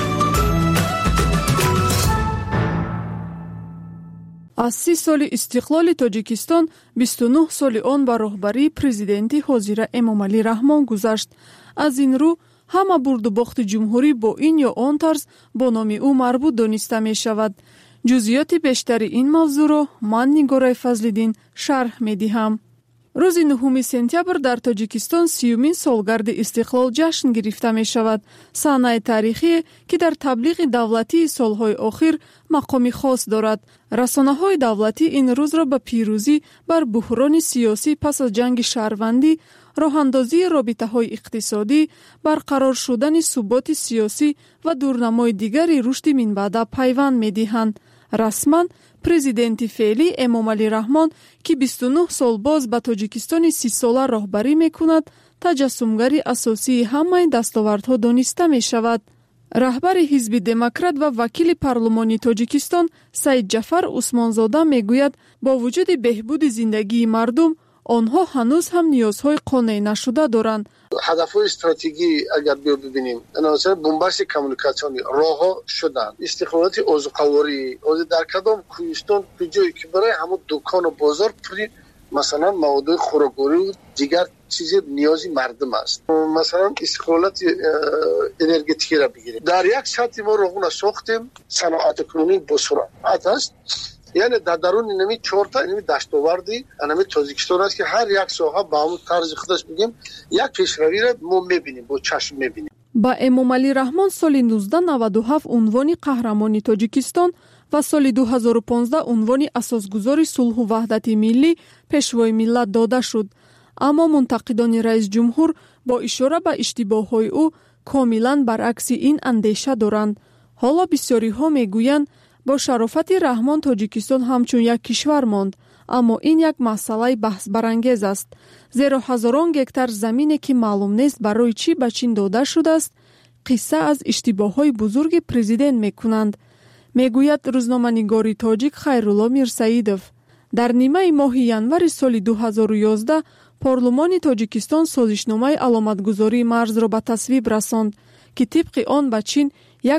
از 30 سال استقلال تاجیکستان 29 سال آن با رهبری پرزیدنت حاضر امامعلی رحمان گذشت. از این رو همه برد و باخت جمهوری با این یا آن طرز با نام او مربوط دانسته می شود. جزئیات بیشتر این موضوع را من نگارای فضل‌الدین شرح می دهم. روز 9 سپتامبر در تاجیکستان 30مین سالگرد استقلال جشن گرفته می شود. صحنه تاریخی که در تبلیغ دولتی سالهای اخیر مقام خاص دارد. رسانه‌های دولتی این روز را به پیروزی بر بحران سیاسی پس از جنگ شهروندی، راه‌اندازی رابطه‌های اقتصادی، برقرار شدن ثبات سیاسی و دورنمای دیگری رشد منبعد پیوند می‌دهند. رسما پرزیدنت فعلی امامعلی رحمان که 29 سال باز به تاجیکستان 30 ساله راهبری می‌کند، تجسمگری اساسی همه دستاوردها دانسته می‌شود. رهبر حزب دموکرات و وکیل پارلمانی تاجیکستان سید جعفر عثمانزاده میگوید با وجود بهبود زندگی مردم، آنها هنوز هم نیازهای قانع نشده دارند. هدف‌های استراتژی اگر ببینیم، مثلا بنبست کمیونیکاسیونی راه‌ها شدن، استخدامات عضوقواری، در کدام کوهستان کجایی که برای همون دکان و بازار پری مثلا مواد خوراکوری و دیگر چیز نیازی مردم است. مثلا استخدامات انرژتیکی را بگیریم، در یک سطح ما راهونه ساختیم، صنعت کنونی با سرعت است. یعنی در درون اینمی 4 تا اینمی دستاوردی اینمی تاجیکستان است که هر یک ساحه با همون طرز خودش بگیم یک پیشروی را ما می‌بینیم، با چشم می‌بینیم. با امامعلی رحمان سال 1997 عنوان قهرمانی تاجیکستان و سال 2015 عنوان اساسگذار صلح و وحدت ملی پیشوای ملت داده شد. اما منتقدان رئیس جمهور با اشاره به اشتباه‌های او کاملا برعکس این اندیشه دارند. حالا بسیاری‌ها میگویند با شرافت رحمان تاجیکستان همچون یک کشور ماند، اما این یک مسئله بحث برانگیز است، زیرا هزاران گکتار زمینی که معلوم نیست برای چی به چین داده شده است قصه از اشتباه‌های بزرگ پرزیدنت می‌کنند، میگوید روزنامه‌نگاری تاجیک خیرالله میرسعیدов. در نیمه ماه ینور سال 2011 پارلمان تاجیکستان سازشنامه علامتگذاری مرز را به تصویب رساند که طبق آن به چین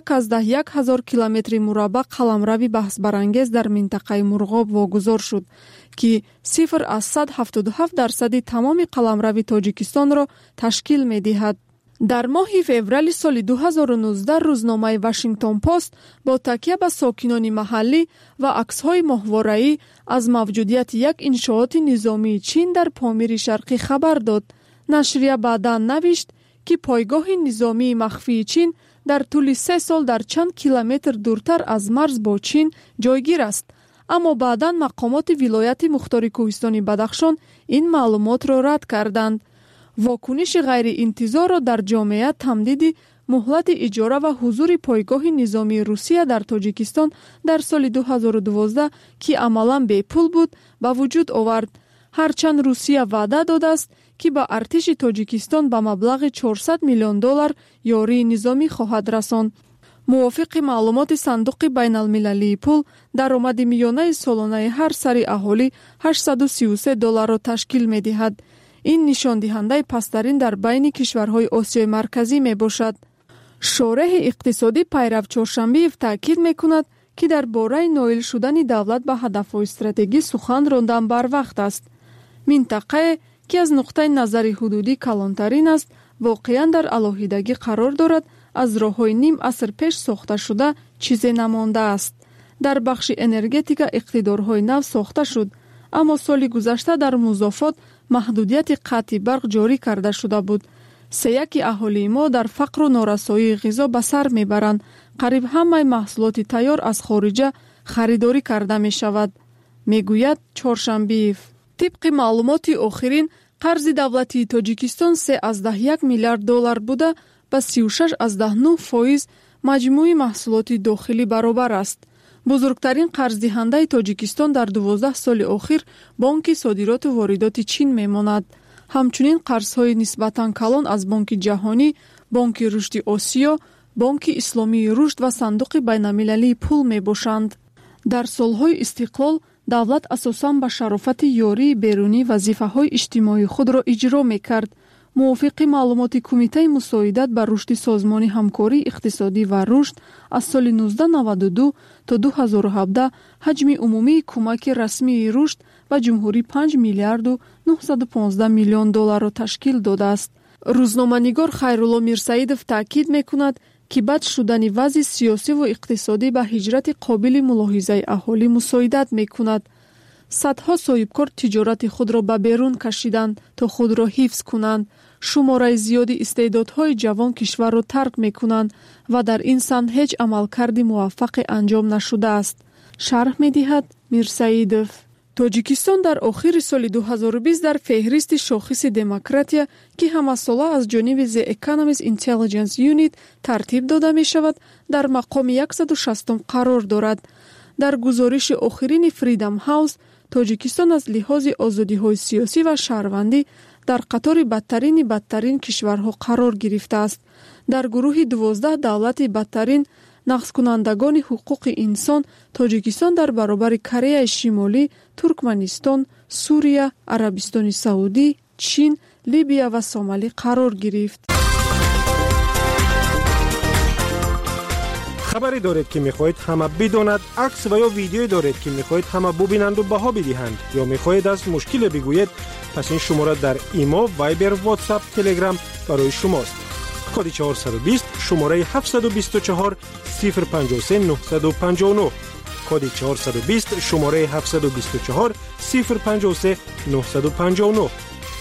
110,000 کیلومتر مربع قلمروی بحث برانگیز در منطقه مرغاب واگذار شد که 0 از 177% تمام قلمروی تاجیکستان را تشکیل می دهد. در ماه فوریه سال 2019 روزنامه واشنگتن پست با تکیه به ساکنان محلی و عکس‌های ماهواره‌ای از موجودیت یک انشاءات نظامی چین در پامیر شرقی خبر داد. نشریه بعداً نوشت که پایگاه نظامی مخفی چین در طول 3 سال در چند کیلومتر دورتر از مرز با چین جایگیر است، اما بعداً مقامات ولایت مختار کوهستان بدخشان این معلومات را رد کردند. واکنش غیر انتظار را در جامعه تمدید مهلت اجاره و حضور پایگاه نظامی روسیه در تاجیکستان در سال 2012 که عملاً بی پول بود به وجود آورد، هرچند روسیه وعده داده است که با ارتش تاجیکستان به مبلغ $400 میلیون یاری نظامی خواهد رساند. موافق معلومات صندوق بین المللی پول، درآمد میانه سالانه هر سری اهالی $833 را تشکیل می دهد. این نشان دهنده پسترین در بین کشورهای آسیای مرکزی می باشد. شارح اقتصادی پیرو چهارشنبه تاکید می کند که در باره نائل شدن دولت به هدفهای استراتژی سخن راندن بر وقت است. منطقه که از نقطه نظر حدودی کلانترین است، واقعاً در علاهیدگی قرار دارد، از راه‌های نیم عصر پیش ساخته شده چیزی نمانده است. در بخش انرژتیک اقتدارهای نو ساخته شد، اما سال گذشته در مضافات محدودیت قطع برق جاری کرده شده بود. 3/1 اهالی ما در فقر و نارسایی غذا به سر میبرند. قریب همه محصولات تیار از خارجه خریداری کرده می شود، میگوید چهارشنبه‌ای. طبق معلومات آخرین قرض دولتی تاجیکستان 3.1 میلیارد دلار بوده، به 36.9% مجموع محصولات داخلی برابر است. بزرگترین قرض دهنده تاجیکستان در 12 سال اخیر بانک صادرات و واردات چین میماند. همچنین قرضهای نسبتاً کلان از بانک جهانی، بانک رشد آسیا، بانک اسلامی رشد و صندوق بین‌المللی پول میباشند. در سالهای استقلال دولت اساساً به شرافت یاری بیرونی وظیفه‌های اجتماعی خود را اجرا می‌کرد. موافق معلومات کمیته مساعدت بر رشد سازمان همکاری اقتصادی و رشد از سال 1992 تا 2017 حجم عمومی کمک رسمی رشد و جمهوری 5 میلیارد و 915 میلیون دلار را تشکیل داده است. روزنامه‌نگار خیرالله میرسعیدов تاکید می‌کند که بد شدن وضع سیاسی و اقتصادی به هجرت قابل ملاحظه اهالی مساعدت می‌کند. صدها صاحبکار تجارت خود را به بیرون کشیدند تا خود را حفظ کنند. شماره زیادی استعدادهای جوان کشور را ترک میکنند و در این سمت هیچ عملکرد موفق انجام نشده است. شرح می‌دهد میرسعیدوف. تاجیکستان در آخر سال 2020 در فهرست شاخص دموکراتیا که همساله از جانب The Economist Intelligence Unit ترتیب داده می شود در مقام 160 قرار دارد. در گزارش آخرین فریدم هاوس، تاجیکستان از لحاظ آزادی‌های سیاسی و شهروندی در قطار بدترین کشورها قرار گرفته است. در گروه 12 دولت بدترین نقض کنندگان حقوق انسان، تاجیکستان در برابر کره شمالی، ترکمنستان، سوریه، عربستان سعودی، چین، لیبیا و سومالی قرار گرفت. خبری دارید که میخواهید همه بداند، عکس و یا ویدیویی دارید که میخواهید همه ببینند و بها بدهند، یا میخواهید از مشکل بگویید، پس این شماره در ایما، وایبر، واتساپ، تلگرام برای شماست. کد 420 شماره 724 053 959. کد 420 شماره 724 053 959.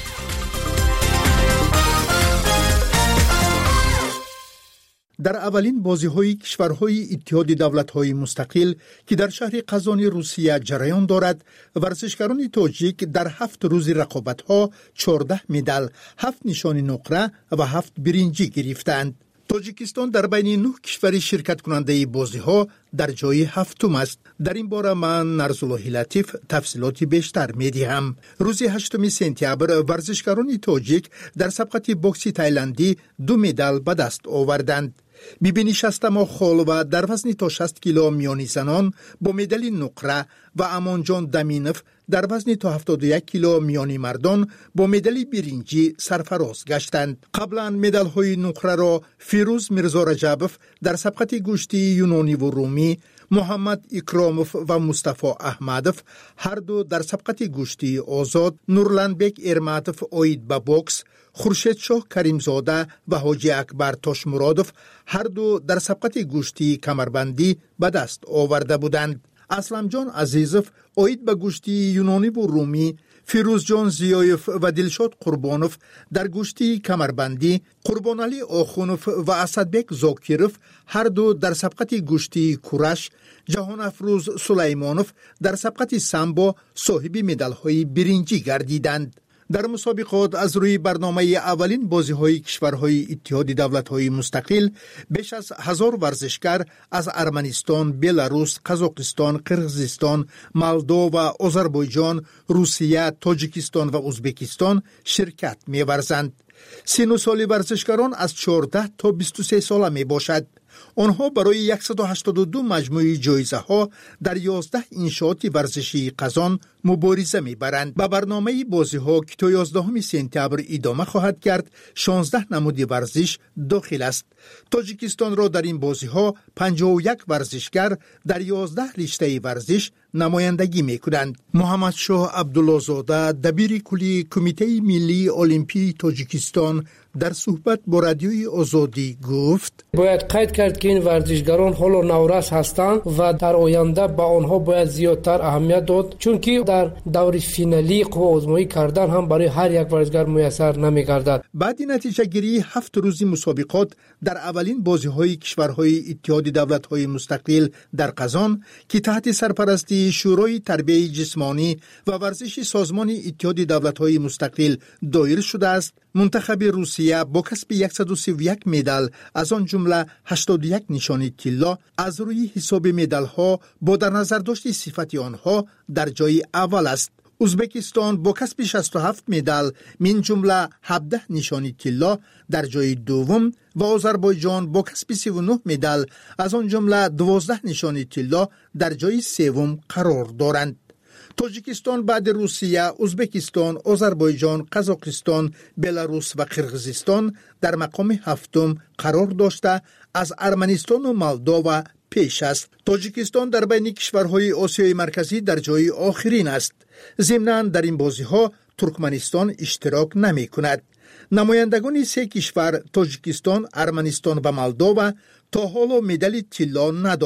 در اولین بازی‌های کشورهای اتحاد دولت‌های مستقل که در شهر قزان روسیه جریان دارد، ورزشکاران تاجیک در 7 روز رقابت‌ها 14 مدال، 7 نشان نقره و 7 برنجی گرفتند. تاجیکستان در بین 9 کشور شرکت کننده بازی‌ها در جای 7م است. در این باره من نرزالله لطیف تفصیلاتی بیشتر می‌دهم. روز 8 سپتامبر ورزشکاران تاجیک در سبقت بوکس تایلندی 2 مدال به دست آوردند. بیبینی شستما خالوه در وزن تا 60 کیلو میانی زنان با مدال نقره و امانجان دمینف در وزن تا 71 کیلو میانی مردان با مدال برنجی سرفراز گشتند. قبلا مدال های نقره را فیروز میرزا رجبوف در سبقت گوشتی یونانی و رومی، محمد اکراموف و مصطفی احمدوف هر دو در سبقت گوشتی آزاد، نورلندبک ارماتوف اوید به بوکس، خورشید شاه کریمزاده و حاجی اکبر تاشمرادوف هر دو در سبقت گوشتی کمربندی به دست آورده بودند. اسلم جان عزیزوف اوید به گوشتی یونانی و رومی، فیروز جان زیایف و دلشاد قربانوف در گوشتی کمربندی، قربان علی آخونوف و اسدبک زاکیروف هر دو در سبقت گوشتی کورش، جهان افروز سلیمانوف در سبقت سامبو صاحب مدال‌های برنجی گردیدند. در مسابقات از روی برنامه اولین بازی‌های کشورهای اتحاد دولت‌های مستقل بیش از 1000 ورزشکار از ارمنستان، بلاروس، قزاقستان، قرغیزستان، مولدو و آذربایجان، روسیه، تاجیکستان و ازبکستان شرکت می‌ورزند. سن سال ورزشکاران از 14 تا 23 ساله میباشد. آنها برای 182 مجموعه جایزه ها در 11 انشاءات ورزشی قزان مبارزه میبرند. به برنامه بازی ها که تا 11 سپتامبر ادامه خواهد کرد 16 نمود ورزش داخل است. تاجیکستان را در این بازی ها 51 ورزشکار در 11 رشته ورزش نمایندگی میکنند. محمد شاه عبدالله زاده دبیر کلی کمیته ملی المپی تاجیکستان در صحبت با رادیوی آزادی گفت: باید قید کرد که این ورزشکاران حالا نورس هستند و در آینده به آنها باید زیادتر اهمیت داد، چون که در دور فینالی قوه آزمایی کردن هم برای هر یک ورزشکار میسر نمیگردد. بعد نتیجه گیری 7 روزی مسابقات در اولین بازی های کشورهای اتحاد دولت های مستقل در قزان که تحت سرپرستی شورای تربیت جسمانی و ورزش سازمان اتحاد دولت های مستقل دایر شده است، منتخب روسیه با کسب 131 مدال از آن جمله 81 نشان طلا از روی حساب مدال ها با در نظر داشت صفت آنها در جای اول است. ازبکستان با کسب 67 مدال من جمله 17 نشان طلا در جای دوم و آذربایجان با کسب 39 مدال از آن جمله 12 نشان طلا در جای سوم قرار دارند. تاجیکستان بعد روسیه، ازبکستان، آذربایجان، قزاقستان، بلاروس و قرغیزستان در مقام هفتم قرار داشته از ارمنستان و مولدو پیش است. تاجیکستان در بین کشورهای آسیای مرکزی در جای آخرین است. ضمناً در این بازی‌ها ترکمنستان اشتراک نمی کند. نمایندگان 3 کشور تاجیکستان، ارمنستان و مولدو تا حالا مدال طلا ندارند.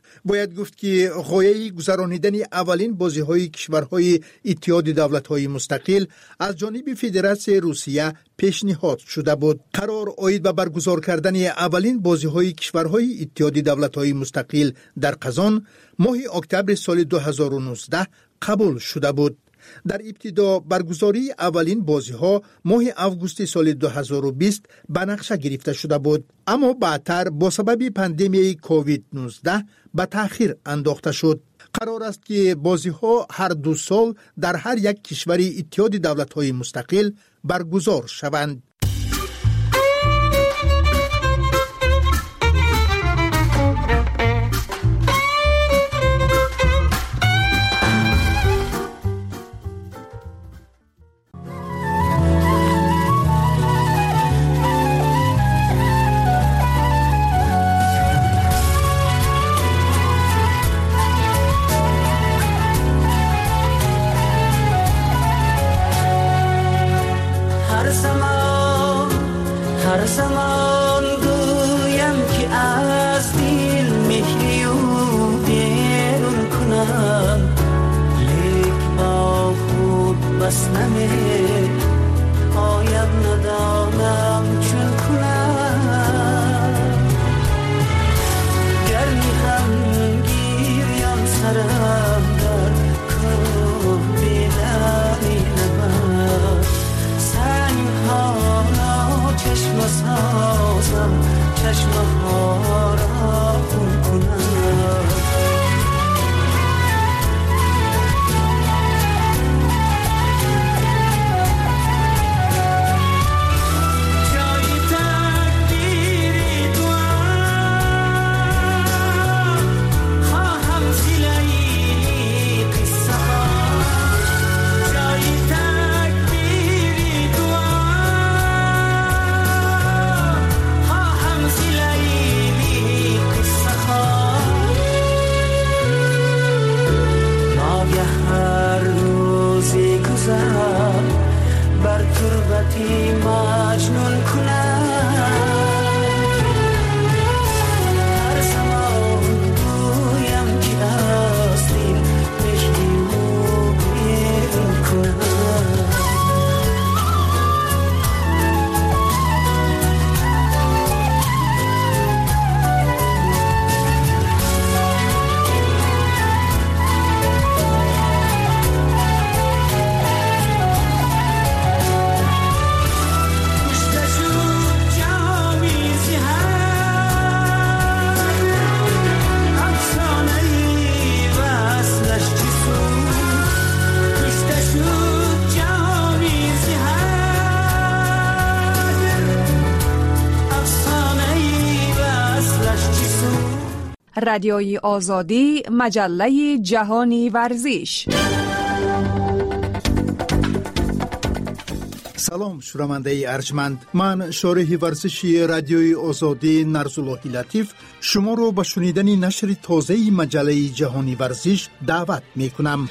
باید گفت که غایه گذرانیدن اولین بازی‌های کشورهای اتحاد دولت‌های مستقل از جانب فدراسیون روسیه پیشنهاد شده بود. قرار عاید به برگزار کردن اولین بازی‌های کشورهای اتحاد دولت‌های مستقل در قزان ماه اکتبر سال 2019 قبول شده بود. در ابتدا برگزاری اولین بازی‌ها ماه آگوست سال 2020 به نقشه گرفته شده بود، اما بعدتر با سبب پاندمی کووید 19 به تأخیر انداخته شد. قرار است که بازی‌ها هر 2 سال در هر یک کشور اتحاد دولت‌های مستقل برگزار شوند. هر زمان گویم که از دل مهری و بیرون کنم، لیک با خود بس نمی آید ندانم چون کنم. گرمی هم گیریم سرم در کوه بیداری نبرد، سنگ ها چشم سازم، چشم ها را خون کنم. جای تقدیری دوام خواهم زیلی قصه ها، جای تقدیری بر تربتی مجنون کنم. هر زمان گویم که از دل مهری و بیرون کنم. رادیوی آزادی، مجله جهانی ورزش. سلام شنونده ارجمند، من شارح ورزشی رادیوی آزادی نرزالله لطیف شما رو به شنیدن نشر تازه مجله جهانی ورزش دعوت می کنم.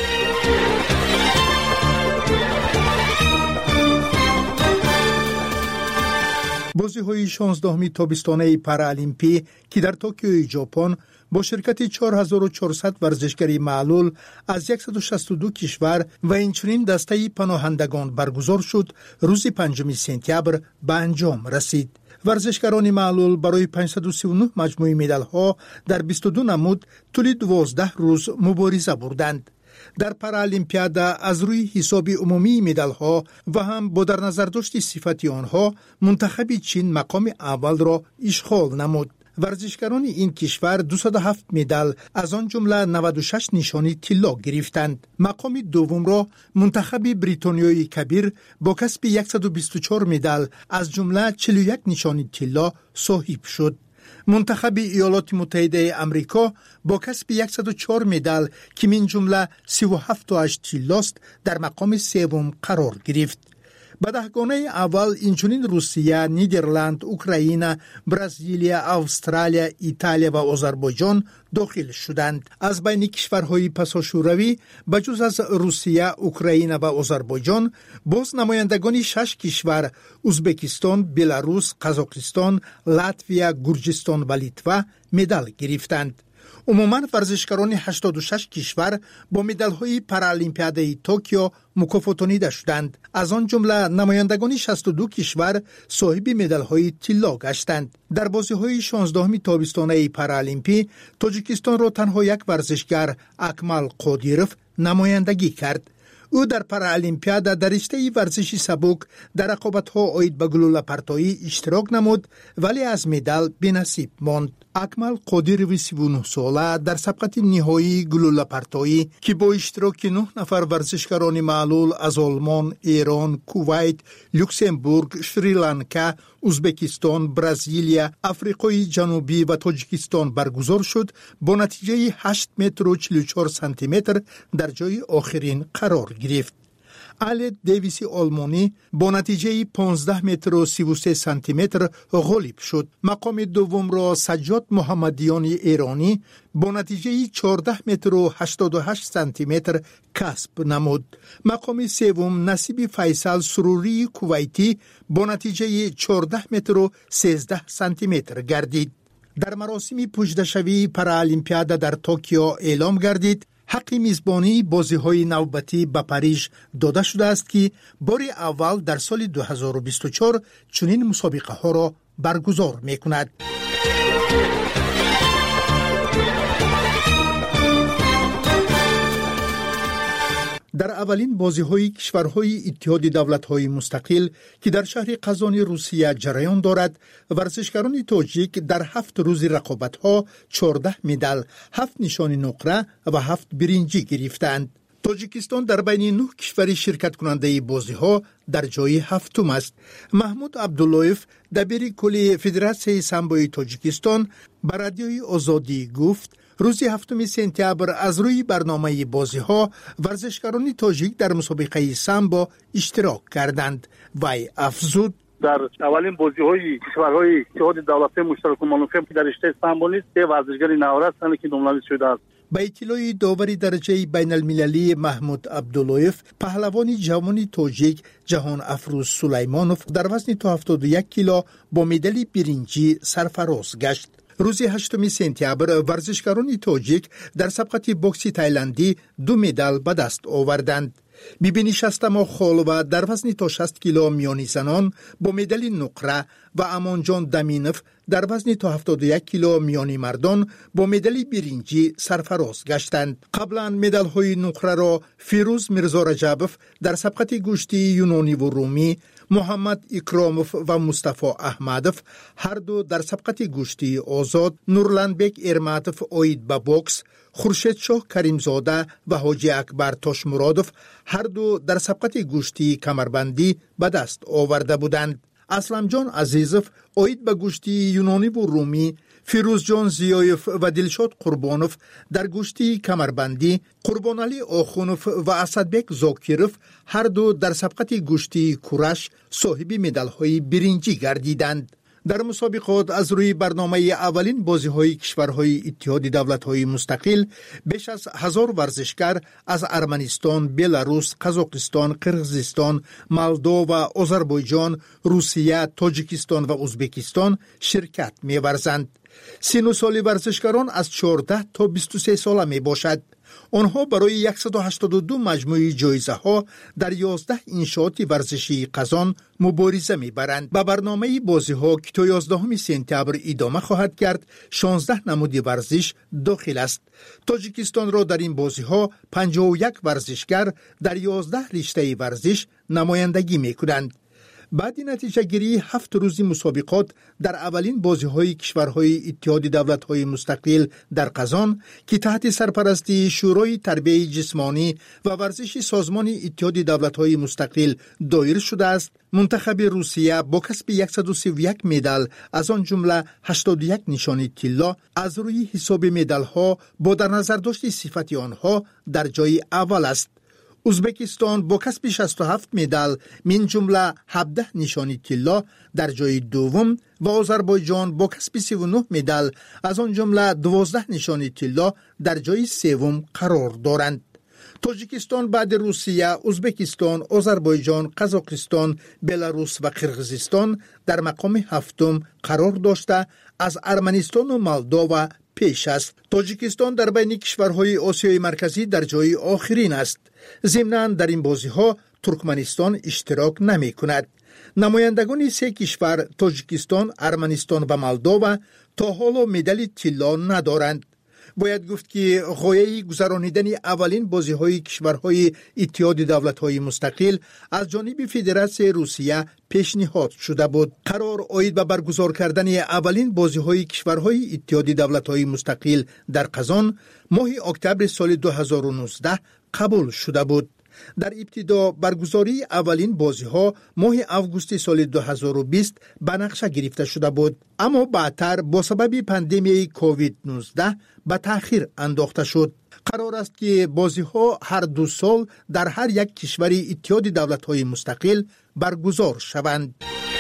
بازی‌های 16 تابستانه پارالیمپی که در توکیو ژاپن با شرکت 4400 ورزشکاری معلول از 162 کشور و اینچنین دسته پناهندگان برگزار شد، روز 5 سپتامبر به انجام رسید. ورزشکاران معلول برای 539 مجموعه مدال‌ها در 22 نمود طول 12 روز مبارزه بردند. در پارالیمپیاد از روی حساب عمومی مدال‌ها و هم با در نظر داشت صفت آنها منتخب چین مقام اول را اشغال نمود. ورزشکاران این کشور 207 مدال از آن جمله 96 نشانی طلا گرفتند. مقام دوم را منتخب بریتانیای کبیر با کسب 124 مدال از جمله 41 نشانی طلا صاحب شد. منتخب ایالات متحده امریکا با کسب 104 مدال که من جمله 37 طلاست در مقام سوم قرار گرفت. به دهگانه اول اینچنین روسیه، نیدرلند، اوکراین، برزیلیا، استرالیا، ایتالیا و آذربایجان داخل شدند. از بین کشورهای پساشوروی بجز از روسیه، اوکراین و آذربایجان باز نمایندگان 6 کشور ازبکستان، بلاروس، قزاقستان، لاتویا، گرجستان و لیتوا مدال گرفتند. عموما ورزشکاران 86 کشور با مدال‌های پارالیمپیادای توکیو مکافاتانیده شدند. از آن جمله نمایندگان 62 کشور صاحب مدال‌های طلا گشتند. در بازی‌های 16 تابستانه پارالیمپی تاجیکستان را تنها یک ورزشگر اکمل قادیروف نمایندگی کرد. او در پارالیمپیاد در رشته ورزش سبک در رقابت‌ها عاید به گلوله پرتایی اشتراک نمود ولی از مدال بی‌نصیب ماند. اکمل قادیروف 39 ساله در سبقت نهایی گلوله پرتایی که با اشتراک 9 نفر ورزشکاران معلول از آلمان، ایران، کویت، لوکزامبورگ، شریلانکا، ازبکستان، برزیلیا، آفریقای جنوبی و تاجیکستان برگزار شد، با نتیجه 8 متر و 44 سانتی متر در جای آخرین قرار گرفت. آلت دیویس آلمانی با نتیجه 15 متر و 33 سانتی متر غالب شد. مقام دوم را سجاد محمدیان ایرانی با نتیجه 14 متر و 88 سانتی متر کسب نمود. مقام سوم نصیب فیصل سروری کویتی با نتیجه 14 متر و 13 سانتی متر گردید. در مراسم پوشده‌شوی پارالیمپیاد در توکیو اعلام گردید حق میزبانی بازی‌های نوبتی به پاریژ داده شده است که بار اول در سال 2024 چنین مسابقه ها را برگزار می‌کند. در اولین بازی‌های کشورهای اتحاد دولت‌های مستقل که در شهر قزان روسیه جریان دارد، ورزشکاران تاجیک در 7 روز رقابت‌ها 14 مدال، 7 نشان نقره و 7 برنجی گرفتند. تاجیکستان در بین 9 کشور شرکت کننده بازی‌ها در جای هفتم است. محمود عبداللهیف دبیر کل فدراسیون سامبوی تاجیکستان به رادیوی آزادی گفت روز 7 سپتامبر از روی برنامه بازی‌ها ورزشکاران تاجیک در مسابقه سامبو اشتراک کردند. وی افزود در اولین بازی‌های کشورهای اتحاد دولت‌های مشترک المنافع در رشته سامبو نیز 3 ورزشکار نوآور هستند که نامزد شده است. با اطلاع داوری درجه بین المللی محمود عبداللهیف، پهلوان جوان تاجیک جهان افروز سلیمانوف در وزن تا 71 کیلو با مدال برنجی سرفراز گشت. روز 8 سپتامبر ورزشکاران تاجیک در سبقت بوکس تایلندی 2 مدال به دست آوردند. بیبینی شستما خالوه در وزن تا 60 کیلو میانی زنان با مدال نقره و امانجان دمینف در وزن تا 71 کیلو میانی مردان با مدال برنجی سرفراز گشتند. قبلا مدال های نقره را فیروز میرزا رجبوف در سبقت گوشتی یونانی و رومی، محمد اکراموف و مصطفی احمدوف هر دو در سبقت گوشتی آزاد، نورلندبک ارماتوف عاید به بوکس، خورشید شاه کریمزاده و حاجی اکبر تاشمرادوف هر دو در سبقت گوشتی کمربندی به دست آورده بودند. اسلم جان عزیزوف عاید به گوشتی یونانی و رومی، فیروز جان زیایف و دلشاد قربانوف در گوشتی کمربندی، قربان علی آخونوف و اسدبک زاکیروف هر دو در سبقت گوشتی کورش صاحب مدال‌های برنجی گردیدند. در مسابقات از روی برنامه اولین بازی‌های کشورهای اتحاد دولت‌های مستقل بیش از 1000 ورزشکار از ارمنستان، بلاروس، قزاقستان، قرغیزستان، مولدو و آذربایجان، روسیه، تاجیکستان و ازبکستان شرکت می‌ورزند. سن سال ورزشکاران از 14 تا 23 ساله می باشد. آنها برای 182 مجموعه جایزه ها در 11 انشاءات ورزشی قزان مبارزه می برند. به برنامه بازی ها که تا 11 سپتامبر ادامه خواهد کرد 16 نمود ورزش داخل است. تاجیکستان را در این بازی ها 51 ورزشگر در 11 رشته ورزش نمایندگی می کنند. بعد نتیجه گیری 7 روزی مسابقات در اولین بازی‌های کشورهای اتحاد دولت‌های مستقل در قزان که تحت سرپرستی شورای تربیت جسمانی و ورزش سازمان اتحاد دولت‌های مستقل دایر شده است، منتخب روسیه با کسب 131 مدال از آن جمله 81 نشان طلا از روی حساب مدال‌ها با در نظر داشت صفت آنها در جای اول است. ازبکستان با کسب 67 مدال من جمله 17 نشان طلا در جای دوم و آذربایجان با کسب 39 مدال از آن جمله 12 نشان طلا در جای سوم قرار دارند. تاجیکستان بعد روسیه، ازبکستان، آذربایجان، قزاقستان، بلاروس و قرغیزستان در مقام هفتم قرار داشته از ارمنستان و مولدو پیش است. تاجیکستان در بین کشورهای آسیای مرکزی در جای آخرین است. ضمناً در این بازی‌ها ترکمنستان اشتراک نمی‌کند. نمایندگان سه کشور تاجیکستان، ارمنستان و مولداوا تا حالا مدال طلا ندارند. باید گفت که غایه گذرانیدن اولین بازی‌های کشورهای اتحاد دولت‌های مستقل از جانب فدراسیون روسیه پیشنهاد شده بود. قرار عاید به برگزار کردن اولین بازی‌های کشورهای اتحاد دولت‌های مستقل در قزان ماه اکتبر سال 2019 قبول شده بود. در ابتدا برگزاری اولین بازی‌ها ماه آگوست سال 2020 به نقشه گرفته شده بود، اما بعدتر با سبب پاندمی کووید 19 به تأخیر انداخته شد. قرار است که بازی‌ها هر 2 سال در هر یک کشور اتحاد دولت‌های مستقل برگزار شوند.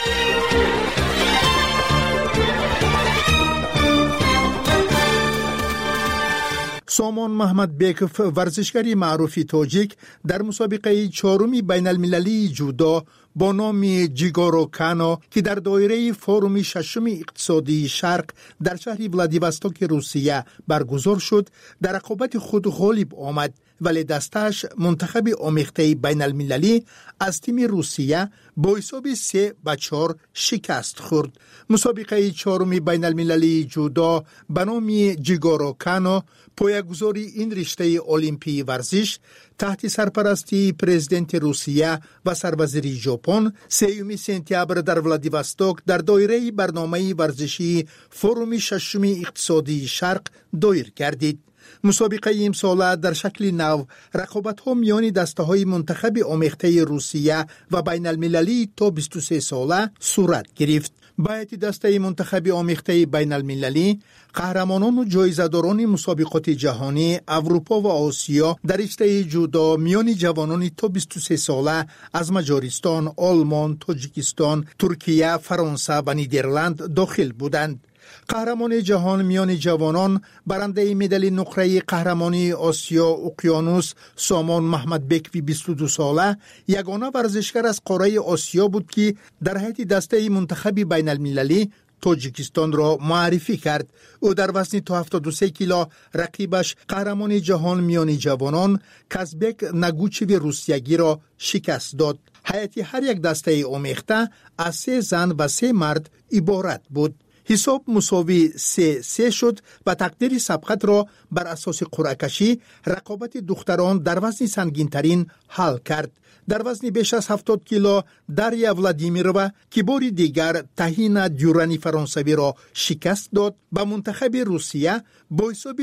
سامان محمد بیکوف، ورزشکاری معروف تاجیک، در مسابقه 4 بین المللی جودو با نام جیگارو کانو که در دایره فوروم 6 اقتصادی شرق در شهر ولادیواستوک روسیه برگزار شد، در رقابت خود غالب آمد، ولی دستش منتخب آمیخته بین المللی از تیم روسیه با حساب 3-4 شکست خورد. مسابقه 4 بین المللی جودو به نام جیگارو کانو، پایه‌گذاری این رشته المپی ورزش تحت سرپرستی پرزیدنت روسیه و سروزیر ژاپن 3 سپتامبر در ولادیواستوک در دایره برنامه ورزشی فوروم 6 اقتصادی شرق دایر گردید. مسابقه امساله در شکل نو رقابت‌ها میان دسته‌های منتخب آمیخته روسیه و بین المللی تا 23 ساله صورت گرفت. باید دسته منتخب آمیخته بین المللی قهرمانان و جایزه‌داران مسابقات جهانی اروپا و آسیا در رشته جودو میان جوانان تا 23 ساله از مجارستان، آلمان، تاجیکستان، ترکیه، فرانسه و نیدرلند داخل بودند. قهرمان جهان میان جوانان، برنده مدال نقره قهرمانی آسیا اقیانوس سامان محمد بیکوی 22 ساله یگانه ورزشکار از قاره آسیا بود که در هیئت دسته منتخب بین المللی تاجیکستان را معرفی کرد. او در وزن تا 73 کیلو رقیبش قهرمان جهان میان جوانان کازبک نگوچیو روسیگی را شکست داد. هیئت هر یک دسته آمیخته از 3 زن و 3 مرد عبارت بود. حساب مساوی 3-3 شد و تقدیر سبقت را بر اساس قرعه کشی رقابت دختران در وزن سنگین‌ترین حل کرد. در وزن بیش از 70 کیلو داریا ولادیمیرووا که بار دیگر تهینا دیورانی فرانسوی را شکست داد، به منتخب روسیه با حساب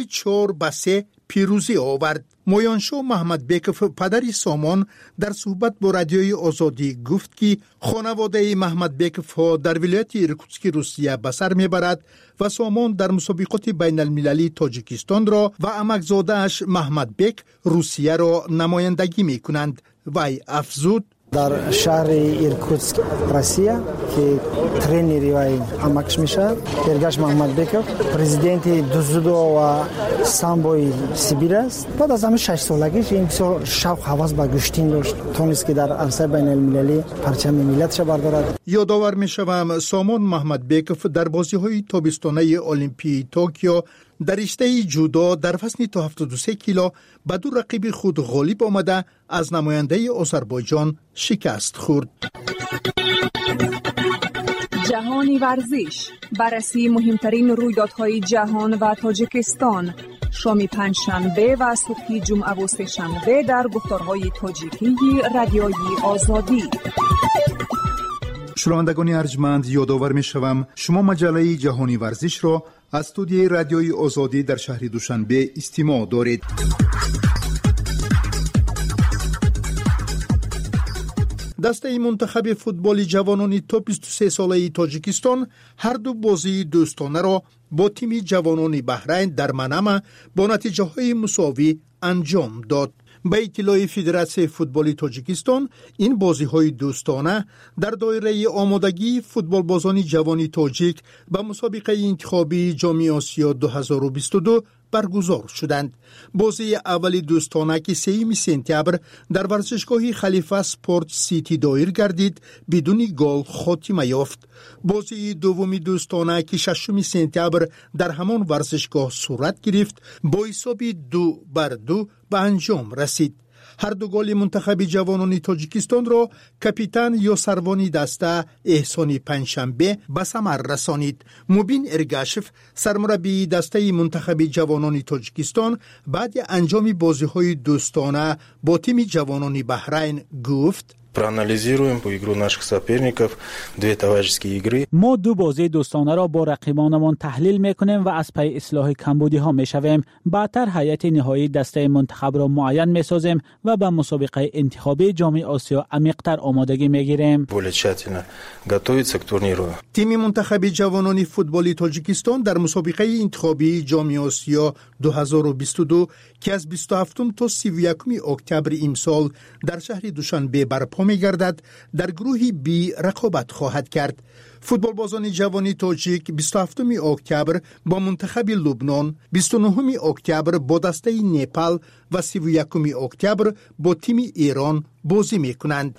4-3 پیروزی آورد. مویانشو محمد بیکوف پدر سامان در صحبت با رادیوی آزادی گفت که خانواده محمد بیکوف ها در ولایت ایرکوتسک روسیه به سر میبرد و سامان در مسابقات بین المللی تاجیکستان را و عمکزاده‌اش محمد بیک روسیه را نمایندگی میکنند. وی افزود در شهر ایرکوتسک روسیه که ترینری وی عمکش میشه ارگاش محمد بیکوف پرزیدنت دوزودو و سامبوی سیبیر است. بعد از همه 6 سالگیش این شوق حواس به گشتین داشت، تونست که در عرصه بین المللی پرچم ملتش بردارد. یادآور میشوم سامان محمد بیکوف در بازی‌های تابستانه المپی توکیو در رشته جودو در وزن تا 73 کیلو به 2 رقیب خود غالب آمده از نماینده آذربایجان شکست خورد. جهانی ورزش، بررسی مهمترین رویدادهای جهان و تاجیکستان، شام پنجشنبه و صبح جمعه و سه‌شنبه در گفتارهای تاجیکی رادیوی آزادی. شنوندگان ارجمند، یادآور می‌شوم شما مجله جهانی ورزش را از استودیوی رادیوی آزادی در شهر دوشنبه استماع دارید. دسته منتخب فوتبال جوانان تا 23 ساله تاجیکستان هر 2 بازی دوستانه را با تیم جوانان بحرین در منامه با نتیجه های مساوی انجام داد. به اطلاع فدراسیون فوتبال تاجیکستان این بازی های دوستانه در دایره آمادگی فوتبال بازان جوانی تاجیک به مسابقه انتخابی جام آسیا 2022 برگزار شدند. بازی اولی دوستانه که 3 سپتامبر در ورزشگاه خلیفه اسپورت سیتی دایر گردید بدون گل خاتمه یافت. بازی دومی دوستانه که 6 سپتامبر در همان ورزشگاه صورت گرفت با حساب 2-2 به انجام رسید. هر دو گل منتخب جوانان تاجیکستان را کاپیتان یا سروانی دسته احسان پنجشنبه به ثمر رسانید. مبین ارگاشف سرمربی دسته منتخب جوانان تاجیکستان بعد انجام بازی‌های دوستانه با تیم جوانان بحرین گفت: проанализируем по игру наших соперников, 2 товарищеские игры. ما 2 بازی دوستانه را با رقیبانمان تحلیل میکنیم و از پی اصلاح کمبودی ها میشویم. بعدتر هیئت نهایی دسته منتخب را معین میسازیم و به مسابقه انتخابی جام آسیا عمیق‌تر آمادگی میگیریم. более тщательно готовиться к турниру. تیم منتخب جوانان فوتبال تاجیکستان در مسابقه انتخابی جام آسیا 2022 که از 27 تا 31 اکتبر امسال در شهر دوشنبه برپا می‌گردد در گروه بی رقابت خواهد کرد. فوتبال بازان جوانی تاجیک 27 اکتبر با منتخب لبنان، 29 اکتبر با دسته نپال و 31 اکتبر با تیم ایران بازی می‌کنند.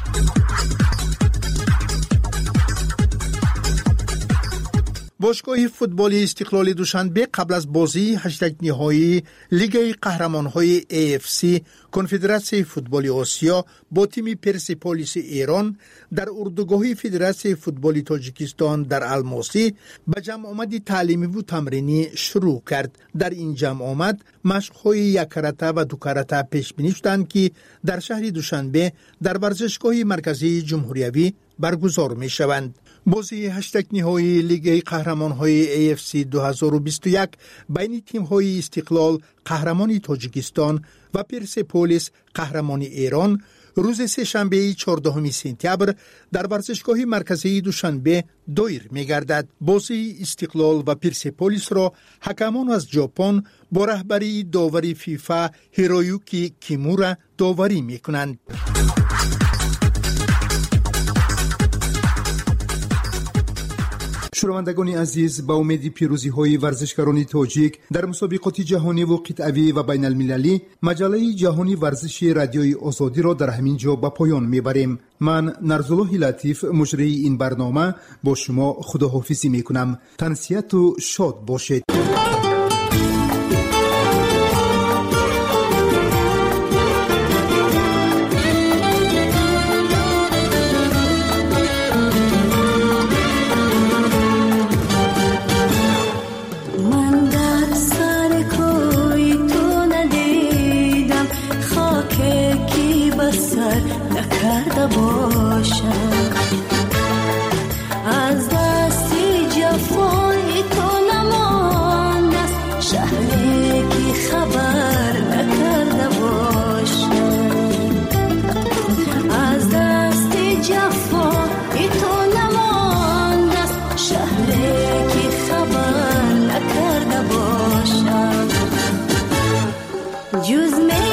باشگاه فوتبال استقلال دوشنبه قبل از بازی 8 نهایی لیگ قهرمان‌های AFC کنفدراسیون فوتبال آسیا با تیم پرسپولیس ایران در اردوگاه فدراسیون فوتبال تاجیکستان در الماسی به جمع آمد تعلیمی و تمرینی شروع کرد. در این جمع آمد مشق‌های 1 کرته و 2 کرته پیش بینی شدند که در شهر دوشنبه در ورزشگاه مرکزی جمهوریوی برگزار می‌شوند. بازی 8 نهایی لیگ قهرمان‌های AFC 2021 بین تیم‌های استقلال قهرمان تاجیکستان و پرسپولیس قهرمان ایران روز سه‌شنبه 14 سپتامبر در ورزشگاه مرکزی دوشنبه دایر می‌گردد. بازی استقلال و پرسپولیس را حکمان از ژاپن با رهبری داور فیفا هیرویوکی کیمورا داوری می‌کنند. شنوندگان عزیز، با امید پیروزی های ورزشکاران تاجیک در مسابقات جهانی و قطعی و بین المللی، مجله جهانی ورزش رادیوی آزادی را در همین جا به پایان میبریم. من نرزالله لطیف مجری این برنامه با شما خداحافظی میکنم. تنسیت و شاد باشید. از دستی جفای تو نماند است، شهری که خبر نکرده باشم. از دستی جفای تو نماند است، شهری که خبر نکرده باشم. جز